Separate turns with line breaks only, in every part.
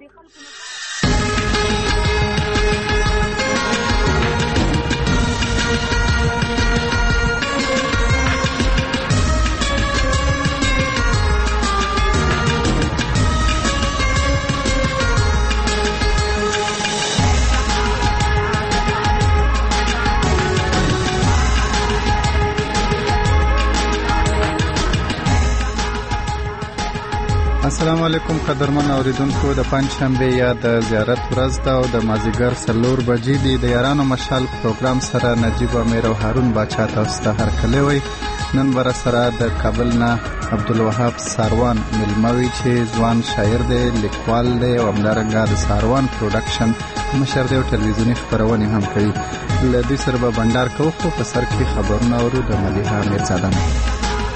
السلام علیکم قدرمن اوریدونکو، د پنځشنبه یا د زیارت ورځ ده او د مازیګر 4 بجې دی. د یارانو مشال پروګرام سره نجیب امیر او هارون باچا تاسو ته هرکلی وي. نن بر سره د کابل نه عبدالوهاب ساروان ملموي چې ځوان شاعر دی، لیکوال دی او همدارنګه د ساروان پروډکشن مشر دی او ټلویزیونی خبرونه هم کوي. له دې سره به بندر کوو، خو په سر کې خبرونه اورو د ملیحه میرزاده.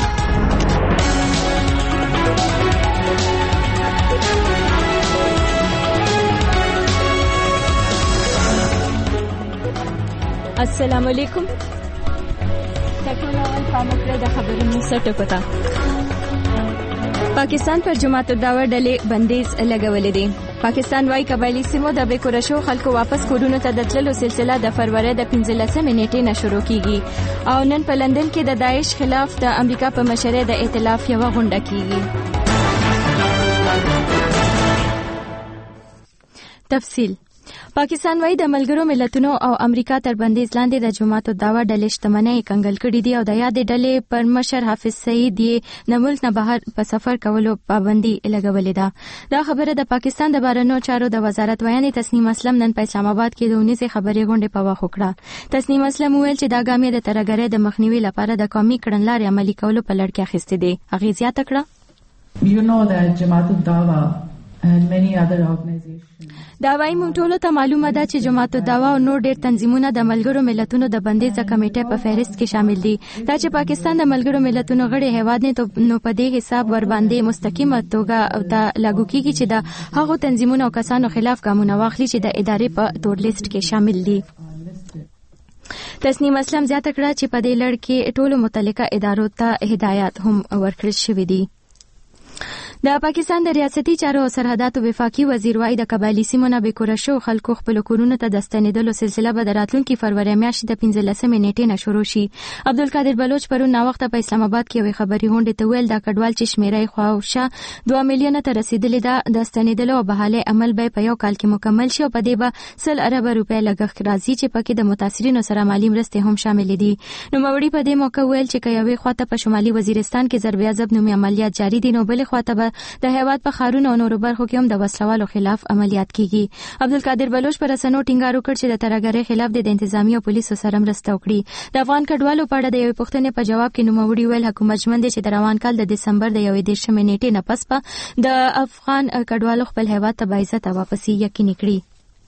السلام علیکم. تکونه پامکره د خبرونو سره پتا. پاکستان پر جماعت الدعوه ډلې بندیز لګولې دي. پاکستان وايي قبایلی سیمو د بیکورشو خلکو واپس کورونو ته د تللو سلسله د فروری د 15 نیټې نه شروع کیږي او نن په لندن کې د داعش خلاف د امریکا په مشرۍ د ائتلاف یو غونډه کیږي. تفصیل. پاکستان وايي د ملګرو ملتونو او امریکا تر بندیز لاندې د جماعت الدعوه ډلې شتمنۍ کنګل کړې دي او د یادې ډلې پر مشر حافظ سعید یې د ملک نه بهر په سفر کولو پابندي لګولې ده. دا خبره د پاکستان د بهرنیو چارو د وزارت ویانې تسنیم اسلم نن په اسلام آباد کې د 19 خبري غونډې په وخت وکړه. تسنیم اسلم ویل چې دا ګامې د ترګرۍ د مخنیوي لپاره د قومي کړنلارې عملي کولو په لړ کې اخیستې دي. هغه زیاته کړه.
You know that جماعت الدعوه and many other organizations.
دا وايي موږ ټول ته معلومه ده چې جماعت الدعوه او نور ډېر تنظیمونه د ملګرو ملتونو د بندیز کمیټې په فهرست کې شامل دي. دا چې پاکستان د ملګرو ملتونو غړي هیواد نه نو په دې حساب ور باندې مستقیمه توګه ته لاګو کیږي چې د هغو تنظیمونو او کسانو خلاف ګامونه واخلي چې د ادارې په تور لیست کې شامل دي. تسنیم اسلم زیاته کړه چې په دې لړ کې ټولو متعلقه ادارو ته هدایات هم ورکړل شوي دي. د پاکستان د ریاستي چارو او سرحداتو وفاقي وزیر وايي د قبایلی سیمو نه بیکورشو خلکو خپل کورونو ته د ستنېدلو سلسله به د راتلونکي فروری میاشتې د 15 نیټې نه شروع شي. عبدالقادر بلوچ پرون ناوخته په اسلام آباد کې یوې خبري غونډې ته ویل دا کډوال چې شمیرې خواوشه 2 میلیونه ته رسیدلې ده، د ستنېدلو او بحالي عمل به په یو کال کې مکمل شي او په دې به 100 ارب روپۍ لګښت راځي چې پکې د متاثرینو سره مالی مرستې هم شامل دي. نوموړي په دې موقع ویل چې یوې خواته په شمالي وزیرستان کې ضرب عذاب نومي عملیات جاری دي، نو بلې خواته د هیواد په خارونو او نورو برخو کې هم د وسلوالو خلاف عملیات کیږي. عبدالقادر بلوچ پر رسنیو ټینګار وکړ چې د ترګرۍ خلاف د انتظامی او پولیسو سره مرسته وکړي. د افغان کډوالو په اړه د یوې پوښتنې په جواب کې نوموړي ویل حکومت ژمن دی چې د روان کال د دسمبر د 1 نیټې نه پس په د افغان کډوالو خپل هیواد ته باعزته واپسی یقیني کړي.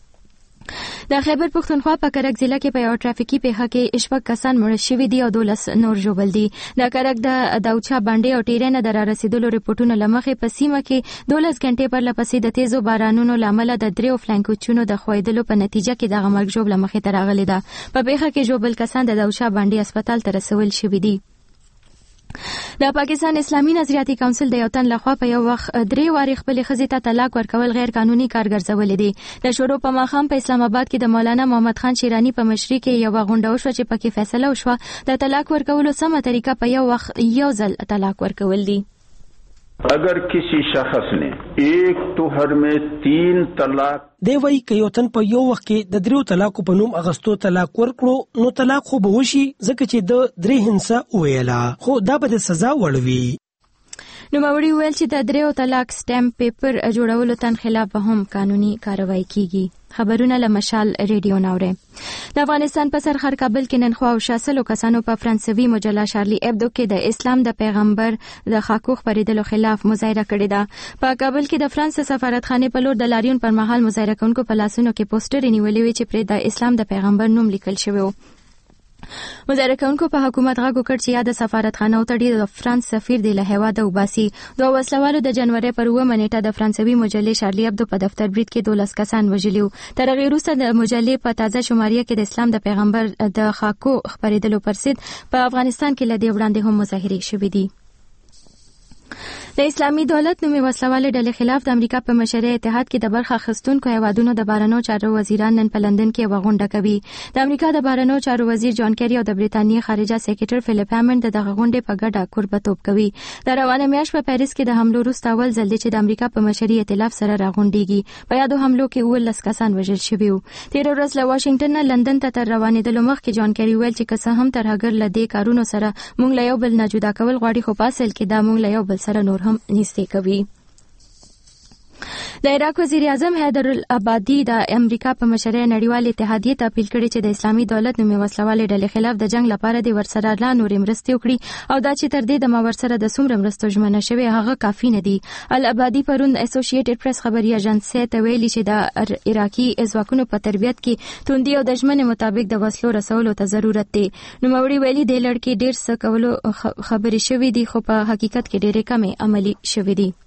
د خیبر پختونخوا په کرک ضلع کې په یو ټرافیکي پیښه کې 6 کسان مړ شوي دي او 12 نور ژوبل دي. د کرک د داوچا باندې او ټیرې نه در رسیدلو رپورټونو لمخې په سیمه کې 12 غنټې پر لپسې د تیزو بارانونو لامل د دریو فلانکوچونو د خویدلو په نتیجه کې د مرګ ژوب لمخې ته راغلي ده. په پیښه کې ژوبل کسان د داوچا باندې هسپتال ته رسول شوي دي. د پاکستان اسلامي نظریاتي کونسل د یو تن لخوا په یو وخت 3 واري خپل خزې ته طلاق ورکول غیر قانوني کار ګرځولې دي. د شروع په ماښام په اسلام آباد کې د مولانا محمد خان شیرانی په مشرۍ کې یو غونډه وشوه چې پکې فیصله وشوه د طلاق ورکولو سمه طریقه په یو وخت یو ځل طلاق ورکول دي.
अगर किसी शख्स ने एक तोहर में 3 तलाक
دی وای که یو تن په یو وخت کې د 3 طلاق په نوم اغستو طلاق ورکړو نو طلاق خو به وشي ځکه چې د 3 هنسه ویلا خو دا به د سزا وړوي.
نوموړي ویل چې د 3 طلاق سټامپ پیپر جوړولو تن خلاف به هم قانوني کاروایی کیږي. خبرونه له مشال ریډیو ناوره. د افغانستان په سرحد کابل کې نن خوا او شاسلو کسانو په فرانسوي مجله شارلی ابدو کې د اسلام د پیغمبر د خاکو خبرېدلو خلاف مظاهره کړې ده. په کابل کې د فرانس سفارتخانه په لور د لاریون پر مهال مظاهره کوونکو په لاسونو کې پوسټر نیولې وي چې پر د اسلام د پیغمبر نوم لیکل شوی و. مظاهره کوونکو په حکومت غږ وکړ چې یا د سفارتخانه او تړي د فرانس سفیر دی له هیواده وباسي. دوه وسلوالو د جنوري پر 9 نیټه د فرانسوي مجلې شارلی ابدو په دفتر برید کې 12 کسان وژلي وو. تر هغې وروسته د مجلې په تازه شماریه کې د اسلام د پیغمبر د خاکو خبرېدلو پر ضد په افغانستان کې له دې وړاندې هم مظاهرې شوې دي. د اسلامي دولت نومي وسلوالې ډلې خلاف د امریکا په مشرۍ اتحاد کې د برخه اخیستونکو هیوادونو د بهرنیو چارو وزیران نن په لندن کې یوه غونډه کوي. د امریکا د بهرنیو چارو وزیر جان کیری او د برېټانیا خارجه سکرټر فلیپ هامند دغه غونډې په ګډه کوربه‌توب کوي. د روانه میاشت په پاریس کې د حملو وروسته اول ځل دی چې د امریکا په مشرۍ ائتلاف سره راغونډيږي. په یادو حملو کې 19 کسان وژل شوي وو. تیر ورځ له واشنگټن نه لندن ته تر روانېدلو مخکې جان کیری ویل چې که څه هم ترهګر له دې کارونو سره موږ له یو بل نه جدا کول غواړي، خو په اصل کې دا موږ له یو بل سره نور هم نږدې کوي. د عراق وزیر اعظم حیدر العبادي د امریکا په مشرۍ نړیوال اتحادیې ته اپیل کړی چې د اسلامي دولت نومي وسلوالې ډلې خلاف د جنگ لپاره د ورسره لا نورې مرستې وکړي او دا چې تر دې د ورسره د څومره مرستو ژمنه شوې هغه کافي نه دي. العبادي پرون اسوسییټډ پریس خبري اژانسۍ ته ویلي چې د عراقي ځواکونو په تربیت کې توندي او د ژمنې مطابق د وسلو رسولو ته ضرورت دی. نوموړي ویلي د لړکې ډېر څه کولو خبرې شوې دي خو په حقیقت کې ډېرې کمې عملي شوې دي.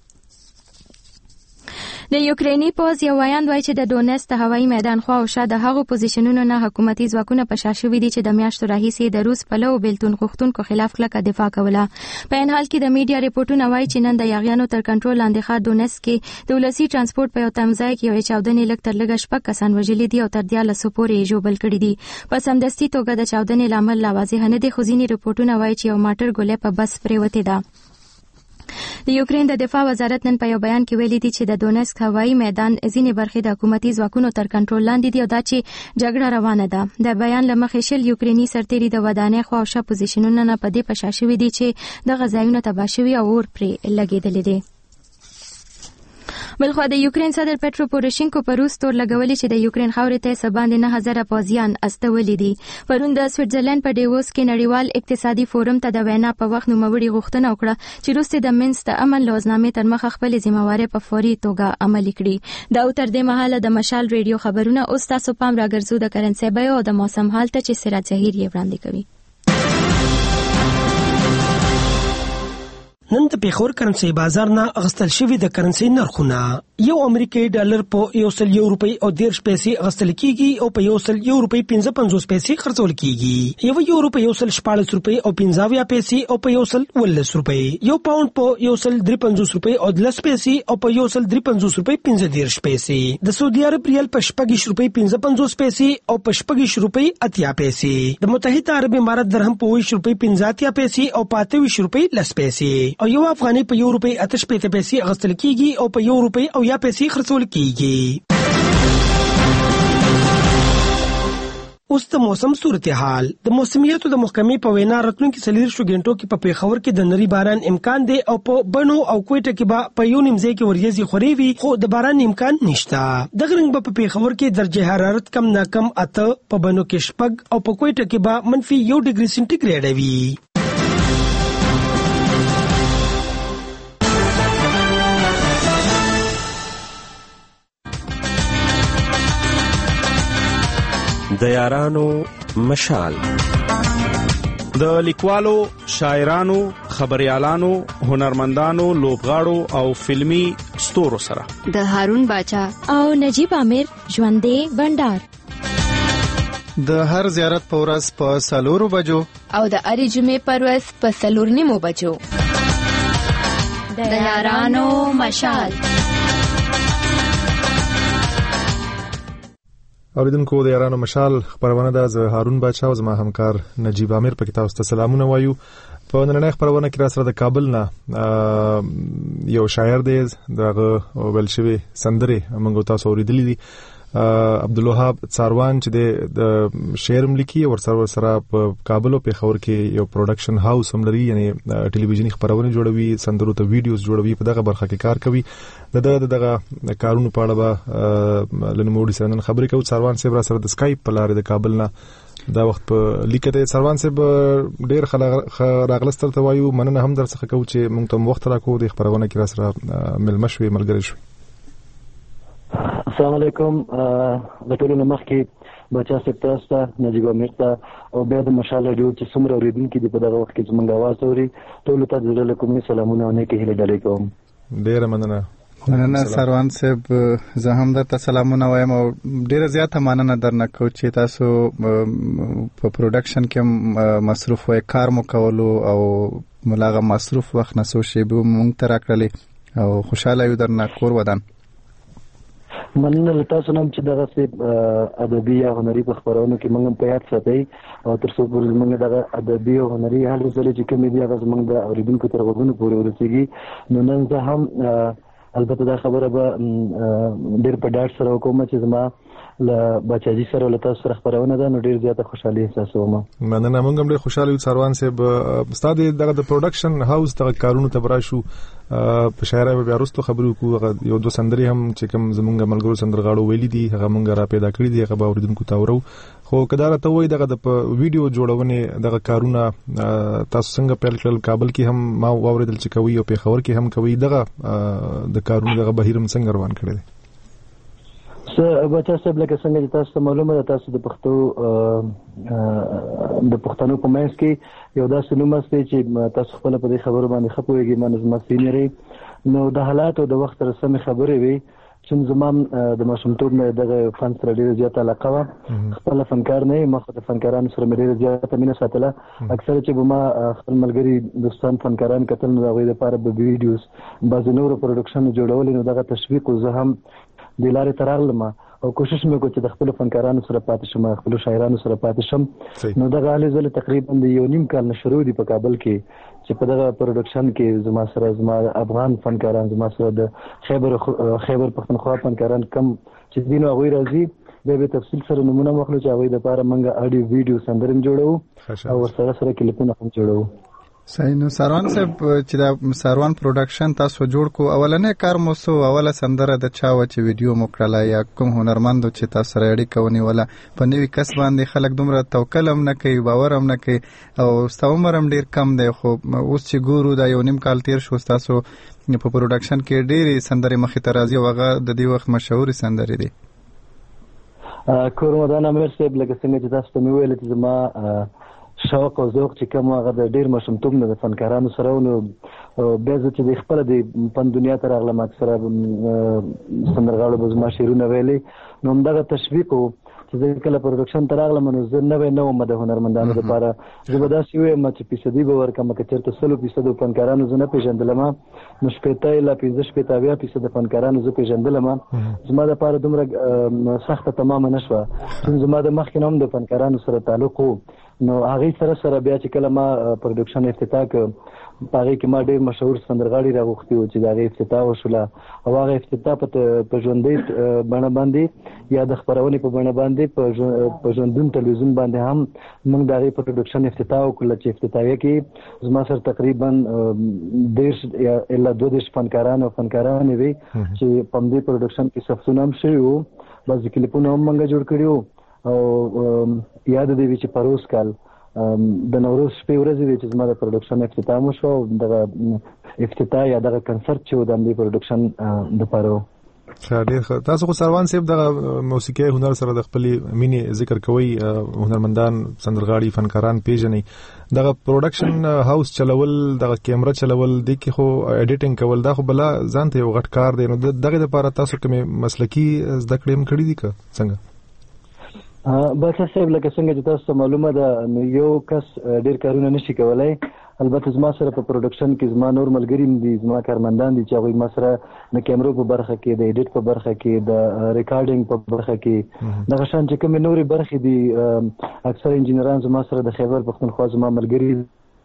د یوکرینی پوز یو وایند وایي چې د ډونیتسک هوایي میدان خوا او شا د هغو پوزیشنونو نه حکومتي ځواکونه په شا شوي دي چې د میاشتو راهیسې د روس پلو بیلتون غوښتونکو خلاف کلکه دفاع کوله. په این حال کې د میډیا ریپورټونه وایي چې نن د یاغیانو تر کنټرول لاندې ښار ډونیتسک کې د ولسي ترانسپورت په یو تمځای کې یوې چاودنې لږ تر لږه 6 کسان وژلي دي او تر 14 پورې یې ژوبل کړي دي. په سمدستي توګه د چاودنې لامل لا واضح نه دی، خو ځینې ریپورټونه وایي چې یو ماټر ګولۍ په بس پرېوتې ده. د یوکرین د دفاع وزارت نن په یو بیان کې ویلي دي چې د ډونیتسک هوایي میدان ځینې برخې د حکومتي ځواکونو تر کنټرول لاندې دي او دا چې جګړه روانه ده. د بیان له مخې شل یوکرینی سرتیري د ودانۍ خوا او شا پوزیشنونو نه په دې په شا شوي دي چې دغه ځایونه تباه شوي او اور پرې لګېدلی دی. بلخوا د یوکرین صدر پټرو پوروشینکو په روس تور لګولي چې د یوکرین خاورې ته سباندې 9000 پوځیان استولي دي. پرون د سویټزرلند په ډیووس کې نړیوال اقتصادي فورم ته د وینا په وخت نوموړي غوښتنه وکړه چې روس د منځ د امن لوزنامې تر مخه خپل ذمہواري په فوري توګه عملي کړي. دا تر دې مهاله د مشال ریډیو خبرونه اوس تاسو پام راګرځو د کرنسي بیو او د موسم حالت چې سراج ظهیر یې وړاندې کوي.
نن د پیښور کرنسي بازار نه اغستل شوی د کرنسي نرخونه یو امریکایي ډالر په 100 روپۍ او 10 پیسې اغستل کیږي او په 100 روپۍ 55 پیسې خرڅول کیږي. یو یورو په 114 روپۍ او 50 پیسې او په 114 روپۍ. یو پاوند په 153 روپۍ او 10 پیسې او په 153 روپۍ 15 پیسې. د سعودي عرب ریال په 26 روپۍ 55 پیسې او په 26 روپۍ 80 پیسې. د متحده عرب امارات درهم په 20 روپۍ 50 پیسې او په 28 روپۍ 10 پیسې. او یو افغاني په 1 روپۍ 88 پیسې اغستل کیږي او په 1 روپۍ او یا پیسې خرڅول کیږي. اوس د موسم صورتحال. د موسمیاتو د محکمې په وینا راتلونکي 40 غنټو کې په پیښور کې د نری باران امکان دی او په بنو او کوټه کې به په یو نیمځای کې وریځي خوري وي، خو د باران امکان نشته. د غرنګ په پیښور کې درجه حرارت کم نه کم 8، په بنو کې 6 او په کوټه کې به -1 ډیګري سنټیګریډ وي.
د یارانو مشال د لیکوالو، شاعرانو، خبريالانو، هنرمندانو، لوبغاړو او فلمی ستورو سره
د هارون باچا او نجیب عامر ژوندې بندر
د هر زیارت په ورځ په 4 بجو
او د اړې جمعې پر ورځ په 4:30 بجو د یارانو مشال.
اوریدونکو د یارانو مشال خبرونه د هارون باچا او زما همکار نجیب عامر په کتاب ست سلامونه وایو. په نننۍ خبرونه کې را سره د کابل نه یو شاعر دی، دغه ولشوي سندره موږ تاسو اوریدلې دي. عبدالوهاب څاروان چې د شعرم لیکي او سره په کابل او پیښور کې یو پروډکشن هاوس هم لري، یعنی ټلویزیونی خبرونه جوړوي، سندرو ته ویډیوز جوړوي، په دغه برخه کې کار کوي. دغه کارونو په اړه به لنموړي سره نن خبرې کوو. څاروان صاحب را سره د سکایپ په لارې د کابل نه دا وخت په لیکته. څاروان صاحب ډیر راغلستر ته وایو، مننه هم در څخه کوو چې موږ ته وخت راکو د خبرونه کې را سره ملمه شوي ملګری شوي.
السلام علیکم. د ټولو مخ کې بچا سپتاستا نجیب امرتا او بیا د مشال ریډیو چې څومره اوریدونکي دي په دغه وخت کې زموږ आवाज اوري، ټول ته د زړه له کومې سلامونه او نیکې هیلې ډالې کوم.
ډیره مننه.
مننه سروان صاحب، زه هم درته سلامونه وایم او ډیره زیاته مننه درنه کوم چې تاسو په پروډکشن کې مصروف وای، کار مو کولو او ملاغه مصروف وخت نسو شی به مونږ ته راکړلې او خوشاله یو درنه کور ودان.
مننه تاسو نن چې دغه څه ادبي یا هنري په خبرونو کې موږ په یاد ساتي او تر څو پورې موږ دغه ادبي او هنري حال زله چې کوم دی هغه موږ د اوریدونکو تر غوږونو پورې ورسیږي. نو نن زه هم البته دا خبره به ډېر په ډاډ سره وکوم چې زما له بچاجي سره له تاسو سره خبرونه ده، نو ډېر زیاته خوشحالي احساسوم.
مننه، موږ هم ډېر خوشاله یو سروان صاحب. استاد دغه د پروډکشن هاوس دغه کارونو ته براشو په شاعرۍ به وروسته خبرو کوو. یو دو سندري هم چې کوم زمونږ ملګرو سندرغاړو ویلي دي هغه موږ را پیدا کړی دي، هغه به اوریدونکو ته ورو. خو کدار ته وای دغه د ویډیو جوړونې دغه کارونه تاسو څنګه پیل کړل؟ کابل کې هم ما واوریدل چې کوي او پیښور کې هم کوي. دغه د کارونو دغه بهیرم څنګه روان کړی دی؟
بچا صاحب لکه څنګه چې تاسو معلومه ده، تاسو د پښتنو په منځ کې یو داسې نوم است چې تاسو خپل په دې خبرو باندې خپويږئ، مانه زما سینیری. نو د حالات او د وخت سره سم خبرې وي چې زمام د ماشومتوب نه دغه فن سره ډېر زیات علاقه و. خپل فنکار نه یم، خو د فنکارانو سره ډېر زیات مینه ساتله. اکثر چې به ما خپل ملګري دوستان فنکاران کتل نو هغوی لپاره به ویډیوز بعضې نورو پروډکشن جوړولې، نو دغه تشویق زه هم د لارې ته راغلم او کوشش مې وکړ چې د خپلو فنکارانو سره پاتې شم، خپلو شاعرانو سره پاتې شم. نو دغه هلې ځلې تقریبا د یو نیم کال نه شروع دي په کابل کې چې په دغه پروډکشن کې زما سره زما افغان فنکاران، زما سره د خیبر پښتونخوا فنکاران کم چې دي نو هغوی راځي. بیا به تفصیل سره نمونه واخلو چې هغوی دپاره موږ اډیو ویډیو سندرې هم جوړوو او ورسره سره کلیپونه هم جوړوو.
صحیح. نو سروان صاحب چې دا سروان پروډکشن تاسو جوړ کو، اولنې کار مو سو اوله سندره د چا و چې ویډیو مو کړله یا کوم هنرمند چې تاسو سره اړیکه ونیوله؟ په نوي کس باندې خلک دومره توکل هم نه کوي، باور هم نه کوي او ستاسو عمر هم ډیر کم دی. خو اوس چې ګورو دا یو نیم کال تیر شو، تاسو په پروډکشن کې ډېرې سندرې مخې ته راځي او هغه د دې وخت مشهورې سندرې دي.
کورمدان امیر صاحب لکه څنګه چې تاسو ته مې ویل چې زما شوق او ذوق چې کوم هغه د ډیر ماشومتوب نه د فنکارانو سره نو بیا زه چې د خپل د فن دنیا ته راغلم اکثره سندرغاړو به زما شعرونه ویلي، نو همدغه تشویق و چې زه کله پروډکشن ته راغلم نو زه نوی نه وم د هنرمندانو لپاره. زه به داسې ویم چې فیصدي به ورکړم که چېرته 100% فنکارانو زه نه پېژندلم، نو 50 الا 50-80% فنکارانو زه پېژندلم. زما دپاره دومره سخته تمامه نه شوه چې زما د مخکې نه هم د فنکارانو سره تعلق و. نو هغې سره بیا چې کله ما پروډکشن افتتاح کړ په هغې کې ما ډېر مشهور سندرغاړي راغوښتي وو چې د هغې افتتاح وشوله او هغه افتتاح په ژوندۍ بڼه باندې یا د خپرونې په بڼه باندې په ژوندون تلویزیون باندې هم موږ د هغې په پروډکشن افتتاح وکړله چې افتتاحیه کې زما سره تقریبا 10 یا الا 22 فنکاران او فنکارانې وي چې په همدې پروډکشن کې صفتونه هم شوي وو، بعضې کلیپونه هم موږ جوړ کړي وو. او یاد دی چې پروس کال د نوروز شپې ورځې وي چې زما د پروډکشن افتتاح مو شو. دغه افتتاح یا دغه کنسرت چې و د همدې پروډکشن دپاره و.
ډېر تاسو خو سروان صاحب دغه موسیقي هنر سره د خپلې مینې ذکر کوئ، هنرمندان سندرغاړي فنکاران پیژنئ. دغه پروډکشن هاوس چلول، دغه کیمره چلول، د کې خو ایډیټینګ کول دا خو بلا ځان ته یو غټ کار دی. نو دغه لپاره تاسو کومې مسلکي زده کړې هم کړي دي که څنګه؟
بچا صاحب لکه څنګه چې تاسو ته معلومه ده نو یو کس ډېر کارونه نشي کولی. البته زما سره په پروډکشن کې زما نور ملګري هم دي، زما کارمندان دي چې هغوی ما سره د کیمرو په برخه کې، د ایډیټ په برخه کې، د ریکارډینګ په برخه کې، دغه شان چې کومې نورې برخې دي. اکثر انجینران زما سره د خیبر پښتونخوا زما ملګري.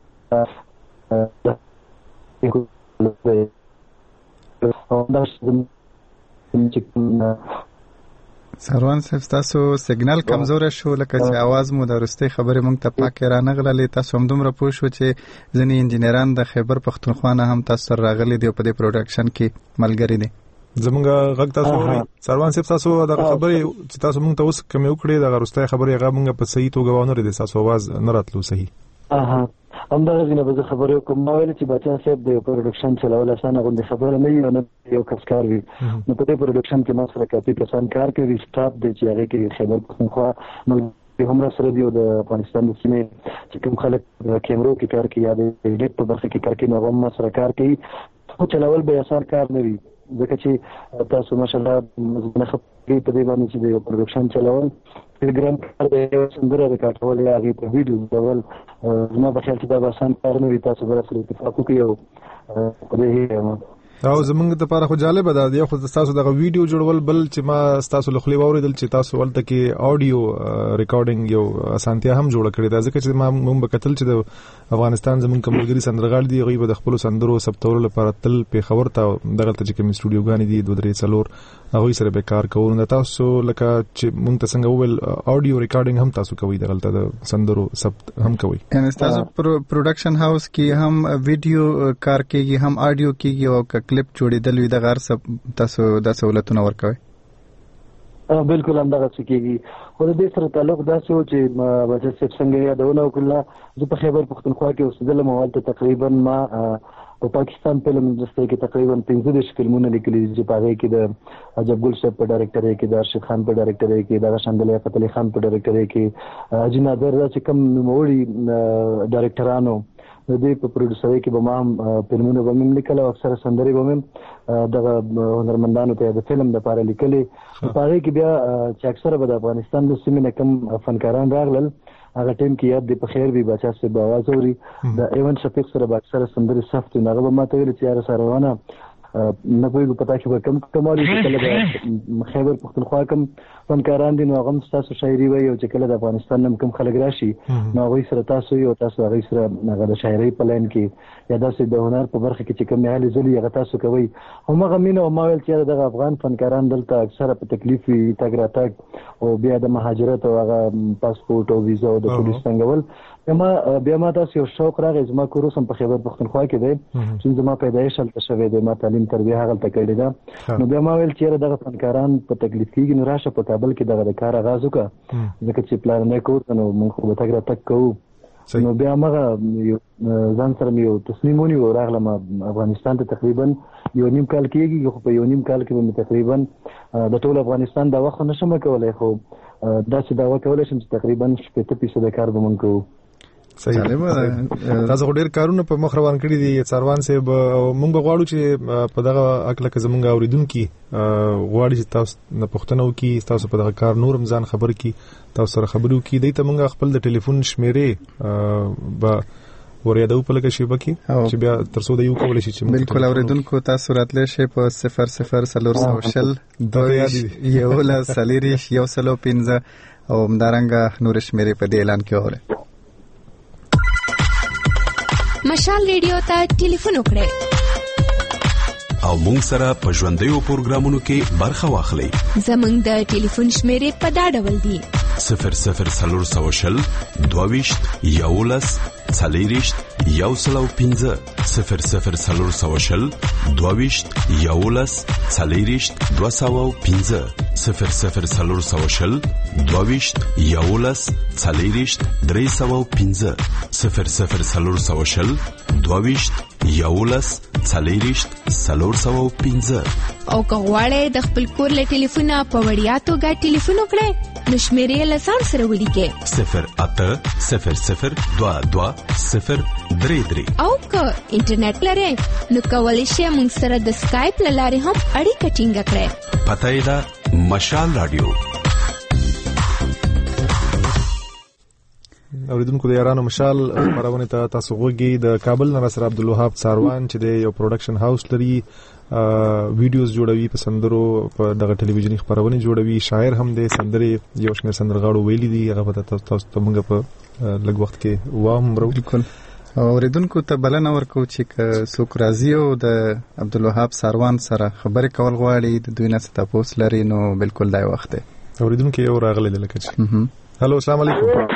سروان صاحب تاسو سیګنال کمزور شو، لکه چې आवाज مو د رستي خبرې مونږ ته پاکه را نغللې. تاسو هم دومره پوه شو چې ځینې انجینران د خیبر پښتونخوا نه هم تاسو سره راغلي دي او په دې پروډکشن کې ملګري دي.
زمونږ غږ تاسو سروان صاحب تاسو د خبرې چې تاسو مونږ ته اوس کوم وکړي د رستي خبرې هغه مونږ په صحیح توګه ونه لري، تاسو आवाज نه راتلو صحیح.
همدغه ځینې به زه خبرې وکړم. ما ویل چې بچا صاحب د یو پروډکشن چلول اسانه غوندې خبره نه وي او نه یو کس کار وي. نو په دې پروډکشن کې ما سره کافي کسان کار کوي، سټاف دی چې هغې کې خیبر پښتونخوا ملګري هم راسره دي او د افغانستان د سیمې چې کوم خلک کیمرو کې کار کوي یا د ایډیټ په برخه کې کار کوي نو هغه هم ما سره کار کوي. خو چلول به اسان کار نه وي، ځکه چې تاسو ماشاءالله نه خپل په دې باندې چې د پروډکشن چلاول ګرام کار دی سندره ریکارډول یا هغه په ویډیو ډول نو په خیال کې دا آسان کار نه وي تاسو به سره اتفاق وکړئ او په دې
او زمونږ د لپاره خو جالب ده یو خو تاسو دغه ویډیو جوړول بل چې ما تاسو له خلی واوریدل چې تاسو ولته کې آډیو ریکارډینګ یو اسانتیا هم جوړ کړی دا ځکه چې ما مونږ به کتل چې د افغانستان زمونږ کومګری سندرغاړي دی غوي به د خپل سندرو ثبتولو لپاره تل په خبر ته دغه ته چې کوم سټوډیوګانی دي 2-3 هغه سره به کار کوو نو تاسو لکه چې مونږ ته څنګه وویل آډیو ریکارډینګ هم تاسو کوي دغه ته د سندرو ثبت هم کوي
یعنی تاسو پروډکشن هاوس کې هم ویډیو کار کوي هم آډیو کوي او کلیپ جوړیدل وي د غیر تاسو د سہولتونو ورکوي
بالکل هم دغه څه کېږي خو د دې سره تعلق داسې و چې بچه صاحب څنګه یادونه وکړله زه په خیبر پښتونخوا کې اوسېدلم او هلته تقریبا ما په پاکستان فلم انډسټري کې تقریبا 15 فلمونه لیکلي چې په هغې کې د عجب ګل صاحب په ډایرکټرۍ کې د ارشد خان په ډایرکټرۍ کې دغه شان د لیاقت علي خان په ډایرکټرۍ کې حاجي نادر دا چې کوم نوموړي ډایرکټرانو د دې په پروډوسرۍ کې به ما هم فلمونه به مې لیکل او اکثره سندرې به مې دغه هنرمندانو ته د فلم دپاره لیکلې په هغې کې بیا چې اکثره به د افغانستان د سیمې نه کوم فنکاران راغلل هغه ټیم کې یاد دی په خیر وي باچا صاحب به آواز اوري د ایون شفیق سره به اکثره سندرې سخت وي نو هغه به ما ته ویل چې یاره سره روانه نه پوهېږو په تا کې به کم کمال وي چې کله به خیبر پښتونخوا کوم فنکاران دي نو هغه هم ستاسو شاعري وایي او چې کله د افغانستان نه کوم خلک راشي نو هغوی سره تاسو وي او تاسو هغوی سره هغه د شاعرۍ په لاین کې یا داسې د هنر په برخه کې چې کومې هلې ځلې هغه تاسو کوئ هماغه مینه او ما ویل چې دغه افغان فنکاران دلته اکثره په تکلیف وي تګ راتګ او بیا د مهاجرت او هغه پاسپورټ او ویزا او د پولیس څنګهول بیا ما تاسو یو شوق راغی زما کور اوس هم په خیبر پښتونخوا کې دی چې زما پیدایش هلته شوی دی ما تعلیم تربیه هغلته کړې ده نو بیا ما ویل چې یاره دغه فنکاران په تکلیف کېږي نو راشه په کابل کې دغه د کار آغاز وکړه ځکه چې پلانونه کور ته نو موږ خو به تګ راتګ کوو نو بیا همغه ځان سره مې یو تصمیم ونیو راغلم افغانستان ته تقریبا 1.5 کال کېږي خو په 1.5 کال کې به مې تقریبا د ټول افغانستان دا وخت نشم کولی خو داسې دعوه کولی شم چې تقریبا 80% کار به مونږ کوو
تاسو ډېر کارونه په مخ روان کړي دي څاروان صاحب موږ به غواړو چې په دغه عقله کې زمونږ اوریدونکي غواړي چې تاسو نه پوښتنه وکړي تاسو په دغه کار نور ځان خبر کړي تاسو سره خبرې وکړي دوی ته موږ خپل د ټلیفون شمیرې به ورېدو په لکه شیبه کې چې بیا تر څو د یو کولای شي چې
بالکل اوریدونکو تاسو راتلی شئ په 00 یولس څلېرویشت 115 او همدارنګه نور شمیرې په دې اعلان کې اورئ
مشال ریډیو ته ټلیفون وکړئ
او مونږ سره په ژوندیو پروګرامونو کې برخه واخلئ
زمونږ د ټلیفون شمیرې په دا ډول دي
00 22 11 40 115 00 22 11 40 215 00 22 11 40 315 00 22 11 40 315
او کغواړی د خپل کور له ټلیفونه په وړیا توګه ټلیفون وکړئ نو شمیرې له ځان سره ولیکئ
0800 22 033
او که انټرنیټ لرئ نو کولی شئ موږ سره د سکایپ له لارې هم اړیکه ټینګه کړئ
پته یې ده مشال رادیو
اوریدونکو د یارانو مشال خبرونه ته تاسو غوږی د کابل نه سره عبدالوهاب څاروان چې د یو پروډکشن هاوس لري ویډیوز جوړوي په سندرو په دغه ټلویزیونی خبرونه جوړوي شاعر هم دی سندرې یو شمېر سندرغاړو ویلي دي هغه به تاسو ته موږ په لږ وخت کې وامرو
بالکل اوریدونکو ته بلنه ورکو چې که څوک راځي او د عبدالوهاب څاروان سره خبرې کول غواړي د دوی نه څه تپوس لري نو بالکل دا وخت دی
اوریدونکو یو راغلی دی لکه چې هلو السلام علیکم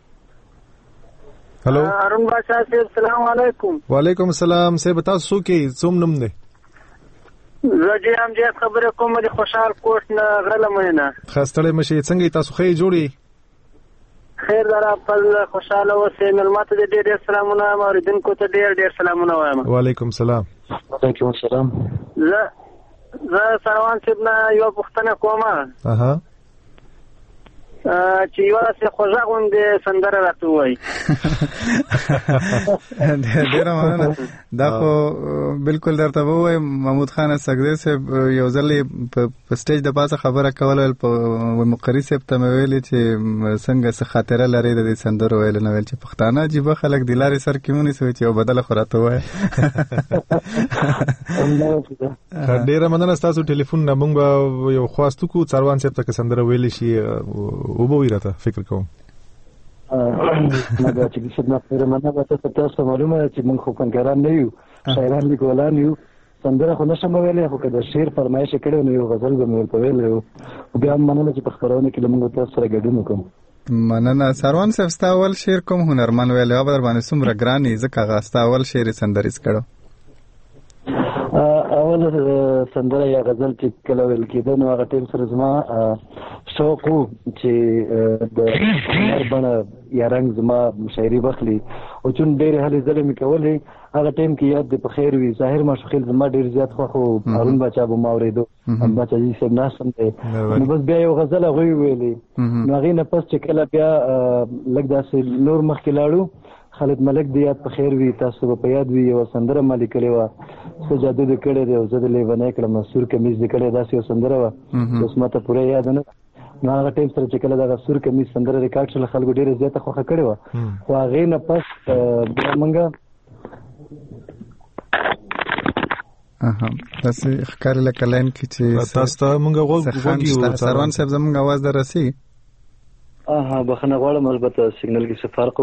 هلو
ارون بادشاہ صاحب السلام علیکم
وعلیکم السلام صاحب تاسو کې څوم نوم دی
زه هم چې خبره کوم د خوشحال کوټ نه غلم نه
خاصه مشه څنګه تاسو خې جوړي
خیر دره خپل خوشاله اوسئ ملمت دې ډېر سلامونه اوریدونکو ته ډېر سلامونه وایم
وعلیکم السلام
وعلیکم السلام
زه سروان صاحب نه یو پوښتنه کوم چې یو څه خوږه غوندې سندره راته وایي.
ډیره مننه. دا خو بالکل درته ووایم محمود خان سګدې صاحب یو ځل په سټیج د پاسه خبره کوله په مقری صاحب ته مې ویلي چې څنګه څه خاطره لري د دې سندرو ویل نه ویل چې پښتانه عجیبه خلک د لارې سر کې ونی سوي چې یو بدله خو راته وایي.
ډیره مننه تاسو ټلیفون نه مونږ یو خواستو کو څاروان صاحب ته سندره ویل شي او به ویراته فکر کوم
مګر چې څنګه پر مننه به تاسو معلومه چې موږ خو فنکاران نه یو شاعران لیکوالان یو سندره خو نشم ویلې خو کله شعر فرمایش کړو نو یو غزل به مې په ویلو او بیا مننه چې په خبرونه کې موږ تاسو سره ګډون وکړو.
مننه. څاروان صاحب ستا اول شعر کوم هنرمن ویل او در باندې څومره ګرانی ځکه غاستا اول شعر سندریز کړو؟
اول سندره یا غزل چې کله ویل کېده نو هغه ټیم سره زما شوق چې د هر بڼه یا رنګ زما شاعري بخلي او چون ډېرې هلې ځلې مې کولې هغه ټیم کې یاد دې په خیر وي. ظاهر ماشوخیل زما ډېر زیات خوښ و. هارون باچا به ما اورېدو باچاجي صاحب ناست هم دی نو بس بیا یو غزل هغوی ویلې نو هغې نه پس چې کله بیا لږ داسې نور مخکې لاړو خالد ملک دی یاد په خیر وي تاسو په یاد وي یو سندره ما لیکلې وه څه جادو دې کړی دی او زه د لیونی کړم سور کمیز دې کړی داسې یو سندره وه اوس ماته پوره یاد نه نو هغه ټیم سره چې کله دغه سور کمیز سندره ریکارډ شوله خلکو ډېره زیاته خوښه کړې وه خو هغې نه پس بیا موږ
داسې ښکاري لکه لاین کې چې
تاسو ته موږ غوږ
سروان صاحب زموږ اواز در رسېږي؟
بخښنه غواړم البته سیګنل کې څه فرق و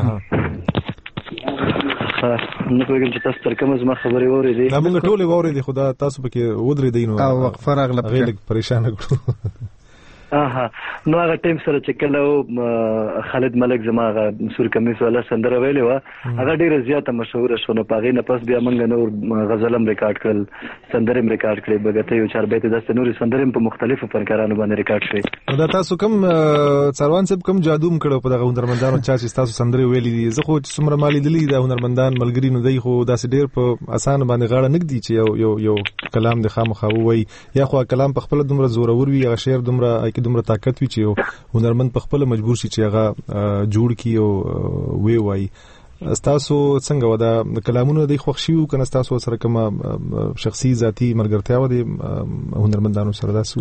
نه پوهېږم چې تاسو تر کومه زما خبرې واورېدې.
موږ ټولې واورېدې خو دا تاسو پکې ودرېدئ نو
وقفه راغله
هغې لږ پریشانه کړو.
نو هغه ټیم سره چې کله خالد ملک زما هغه سور کمیس والا سندره ویلې وه هغه ډېره زیاته مشهوره شوه نو په هغې نه پس بیا موږ نور غزل هم ریکارډ کړل سندرې هم ریکارډ کړې بګتۍ او چاربیتې داسې نورې سندرې هم په مختلفو فنکارانو باندې ریکارډ شوې.
دا تاسو کوم څاروان صاحب کوم جادو هم کړو په دغه هنرمندانو چا چې تاسو سندرې ویلې دي؟ زه خو چې څومره ما لیدلي دا هنرمندان ملګري نو دی خو داسې ډېر په اسانه باندې غاړه نه ږدي چې یو کلام د خامخا ووایي یا خو کلام په خپله دومره زورور وي هغه شعر دومره طاقت وي چې هنرمند په خپل مجبور شي چې هغه جوړ کی او وی وای. تاسو څنګه ودا کلامونه د خوښ شي او کنه تاسو سره کوم شخصي ذاتی ملګرتیا و د هنرمندانو سره تاسو؟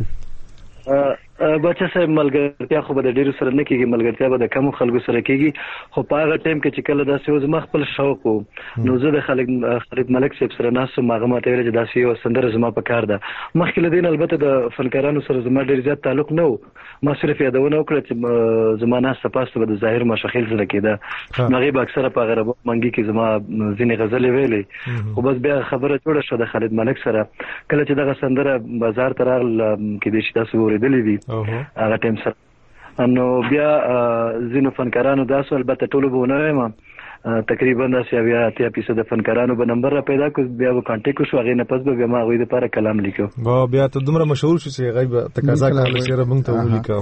بچا صاحب ملګرتیا خو به د ډېرو سره نه کېږي ملګرتیا به د کمو خلکو سره کېږي خو په هغه ټایم کې چې کله داسې و زما خپل شوق و نو زه د خالد ملک صاحب سره ناست وم هغه ماته ویل چې داسې یو سندره زما په کار ده. مخکې له دې نه البته د فنکارانو سره زما ډېر زیات تعلق نه و ما صرف یادونه وکړه چې زما ناسته پاسته به د ظاهر ماشوخیل سره کېده نو هغې به اکثره په هغه رباب منګي کې زما ځینې غزلې ویلې خو بس بیا خبره جوړه شوه د خالد ملک سره کله چې دغه سندره بازار ته راغله کېدای شي تاسو اورېدلې دي هغه ټایم سره نو بیا ځینو فنکارانو داسو البته ټولو به ونه وایم تقریبا داسې بیا 80% د فنکارانو به نمبر را پیدا کړ بیا به کانټیکټ وشو هغې نه پس به بیا ما هغوی دپاره کلام لیکو
بیا ته دومره مشهور شو چې هغوی به تقاضا کوله شعر موږ ته ولیکه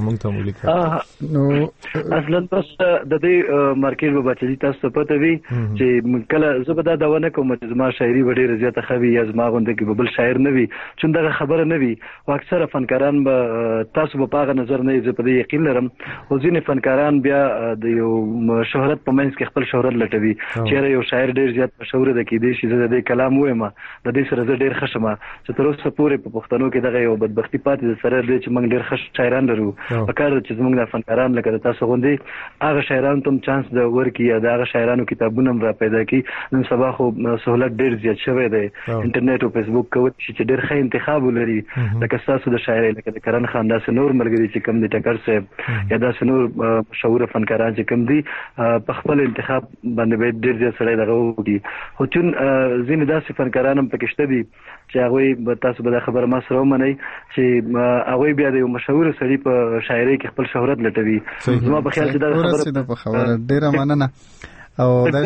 نو اصلا بس د دې مارکیټ به باچاجي تاسو ته پته وي چې کله زه به دا دعوه نه کوم چې زما شاعري به ډېره زیاته ښه وي یا زما غوندې کې به بل شاعر نه وي چون دغه خبره نه وي او اکثره فنکاران به تاسو به په هغه نظر نه زه په دې یقین لرم خو ځینې فنکاران بیا د یو شهرت په منځ کې خپل شهرت لټوي چېرې یو شاعر ډېر زیات مشهور دی کېدای شي زه د دې کلام ووایم د دې سره زه ډېر ښه شم چې تر اوسه پورې په پښتنو کې دغه یو بدبختي پاتې ده سره دی چې موږ ډېر ښه شاعران لرو پکار ده چې زموږ د فنکاران لکه د تاسو غوندې هغه شاعرانو ته هم چانس د ورکړي یا د هغه شاعرانو کتابونه هم را پیدا کړي نن سبا خو سهولت ډېر زیات شوی دی انټرنیټ او فیسبوک کولی شي چې ډېر ښه انتخاب ولري لکه ستاسو د شاعرۍ لکه د کرن خان داسې نور ملګري چې کوم دي ټکر صاحب یا داسې نور مشهوره فنکاران چې کوم دي په خپل انتخاب باندې باید ډېر زیات سړی دغه وکړي خو چون ځینې داسې فنکاران هم پکې شته دي چې هغوی به تاسو به دا خبره ما سره ومنئ چې هغوی بیا د یو مشهوره سړي په شاعرۍ کې خپل شهرت لټوي زما په خیال چې دا
خبره ډېره مننه او دا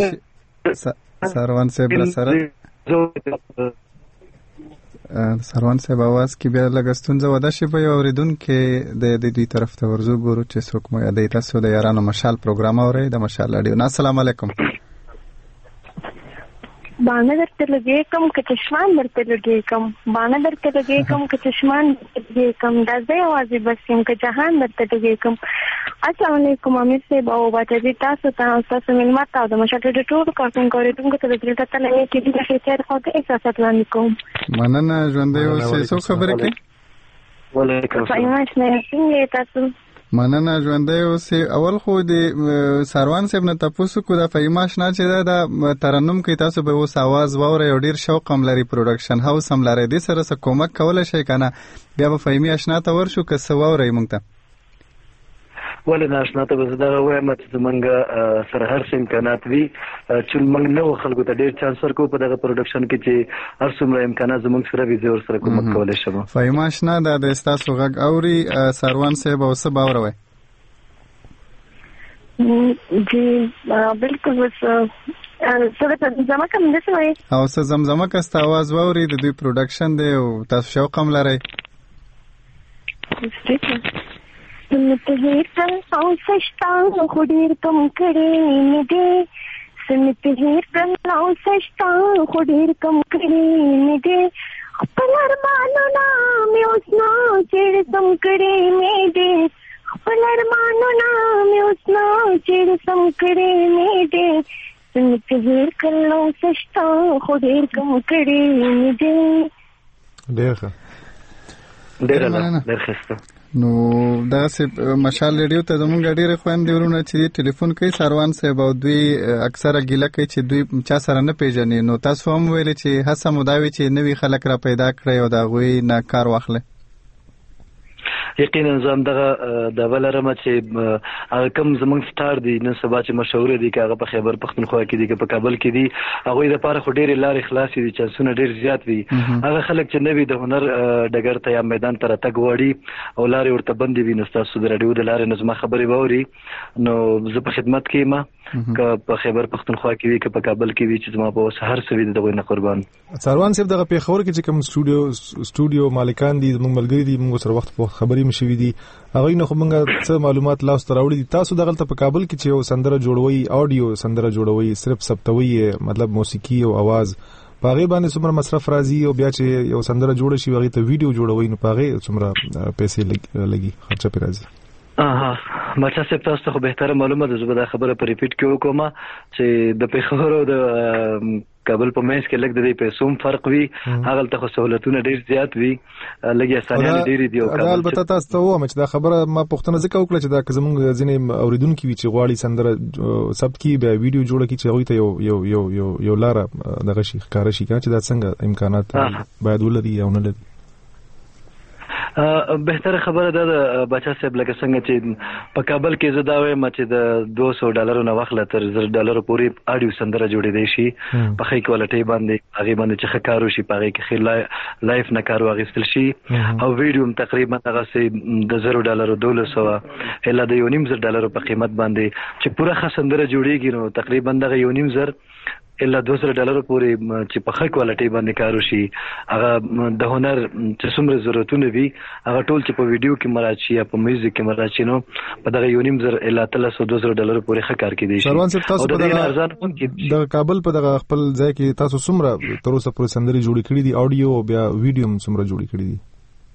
سروان صاحب را سره سروان صاحب आवाज کې بیا لږ ستونزه ودا شي په اوریدونکو د دې طرف ته ورزو ګورو چې څوک مو یادې تاسو د یارانو مشال پروګرام اوري د مشال اډیو. السلام علیکم.
باڼه درته لګې کم که چشمان درته لګې کم باڼه درته لګې کم که چشمان درته لګې کم دا زه یوازې بس یم که جهان درته لګې کم. السلام علیکم امیر صاحب او باچاجي تاسو ته او تاسو مېلمه ته او د مشاهده د ټولو کارکونکو اورېدونکو ته د زړه ته لنې کې د خیر خواږه احساسات وړاندې کوم.
مننه ژوندی اوسئ. څوک خبرې کوي؟
وعلیکم السلام.
مننه ژوندی اوسئ. اول خو د ساروان صاحب نه تاسو کو د فهیم آشنا چې دا ترنم کې تاسو به اوس आवाज واورئ او ډیر شوق هم لري، پروډکشن هاوس هم لري، د سره سره کومک کولای شي کنه بیا به فهیم آشنا ته ورشو که څه واورئ مونږ ته.
ولې نه آشنا ته به زه دغه وایم چې زمونږ سره هر څه امکانات وي چې موږ نوو خلکو ته ډېر چانس ورکوو په دغه پروډکشن کې چې هر څومره امکانات زمونږ سره وي زه ورسره کومک کولی شم.
فهیم آشنا دا د ستاسو غږ اوري ساروان صاحب او څه به اوروئ؟
جی بالکل بس څه زمزمه کوم داسې وایي
او څه زمزمه که ستا اواز واوري د دوی پروډکشن دی او تاسو شوق هم لرئ.
سنت هیر کل او سشتا خو ډیر کم کړی مې دی سنت هیر کل او سشتا خو ډیر کم کړی مې دی خپل ارمانونه مې اوس نو چېړ سم کړی مې دی خپل ارمانونه مې اوس نو چېړ سم کړی مې دی سنت هیر کل او سشتا خو ډیر کم کړی مې دی.
ډیر ښه
ډیر ښه.
نو داسې مشال ریډیو ته زمونږ ډېرې خویندې ورونه چې ټلیفون کوي ساروان صاحب او دوی اکثره ګیله کوي چې دوی چا سره نه پیژني، نو تاسو هم ویلې چې هڅه مو دا وي چې نوي خلک را پیدا کړئ او د هغوی نه کار واخلئ.
یقینا زه همدغه دعوه لرم چې هغه کوم زموږ سټار دي نن سبا چې مشهوره دي که هغه په خیبر پښتونخوا کې دي که په کابل کې دي هغوی دپاره خو ډېرې لارې خلاصې دي، چانسونه ډېر زیات وي. هغه خلک چې نه وي د هنر ډګر ته یا میدان ته راتګ غواړي او لارې ورته بندې وي نو ستاسو د راډیو د لارې نه زما خبرې به اوري نو زه په خدمت کې یم که په خیبر پښتونخوا کې وي که په کابل کې وي چې زما په اوس هر څه وي د هغوی نه قربان.
ساروان صاحب دغه پېښور کې چې کوم سټوډیو مالکان دي زموږ ملګري دي موږ سره وخت په خبرې مشوي دي هغوی نه خو موږ څه معلومات لاسته راوړي دي. تاسو دغلته په کابل کې چې یو سندره جوړوئ آډیو سندره جوړوئ صرف ثبتوئ مطلب موسیقي او आवाज په هغې باندې څومره مصرف راځي او بیا چې یو سندره جوړه شي هغې ته ویډیو جوړوئ نو په هغې څومره پیسې لګي خرچه پرې راځي؟
باچا صاحب تاسو ته خو بهتره معلومه ده زه به دا خبره په ریپیټ کې وکړم چې د پېښور او د کابل په منځ کې لږ د دې پیسو هم فرق وي هغلته خو سهولتونه ډېر زیات وي لږ اسانیانې ډېرې دي.
البته تاسو ته ووایم چې دا خبره ما پوښتنه ځکه وکړه چې دا که زموږ ځینې اورېدونکي وي چې غواړي سندره ثبت کړي بیا ویډیو جوړه کړي چې هغوی ته یو لاره دغه شي ښکاره شي که چې دا څنګه امکانات باید ولري او نه لري.
بهتره خبره ده د باچا صاحب لکه څنګه چې په کابل کې زه دا وایم چې د $200 نه واخله تر $1,000 پورې آډیو سندره جوړېدی شي په ښې کوالټۍ باندې هغې باندې چې ښه کار وشي په هغې کې ښې لایف نه کار واخیستل شي او ویډیو هم تقریبا هغسې د $1,000 $1,200 الا د $1,500 په قیمت باندې چې پوره ښه سندره جوړېږي نو تقریبا دغه $1,500 الا $200 پورې چې په ښه کوالټۍ باندې کار وشي هغه د هنر چې څومره ضرورتونه وي هغه ټول چې په ویډیو کې مراعات شي یا په میوزیک کې مراعات شي نو په دغه $1,500 الا $300 پورې ښه کار کېدی شي.
ساروان صاحب تاسو په دغه کابل په دغه خپل ځای کې تاسو څومره تر اوسه پورې سندرې جوړې کړي دي آډیو او بیا ویډیو هم څومره جوړې کړي دي؟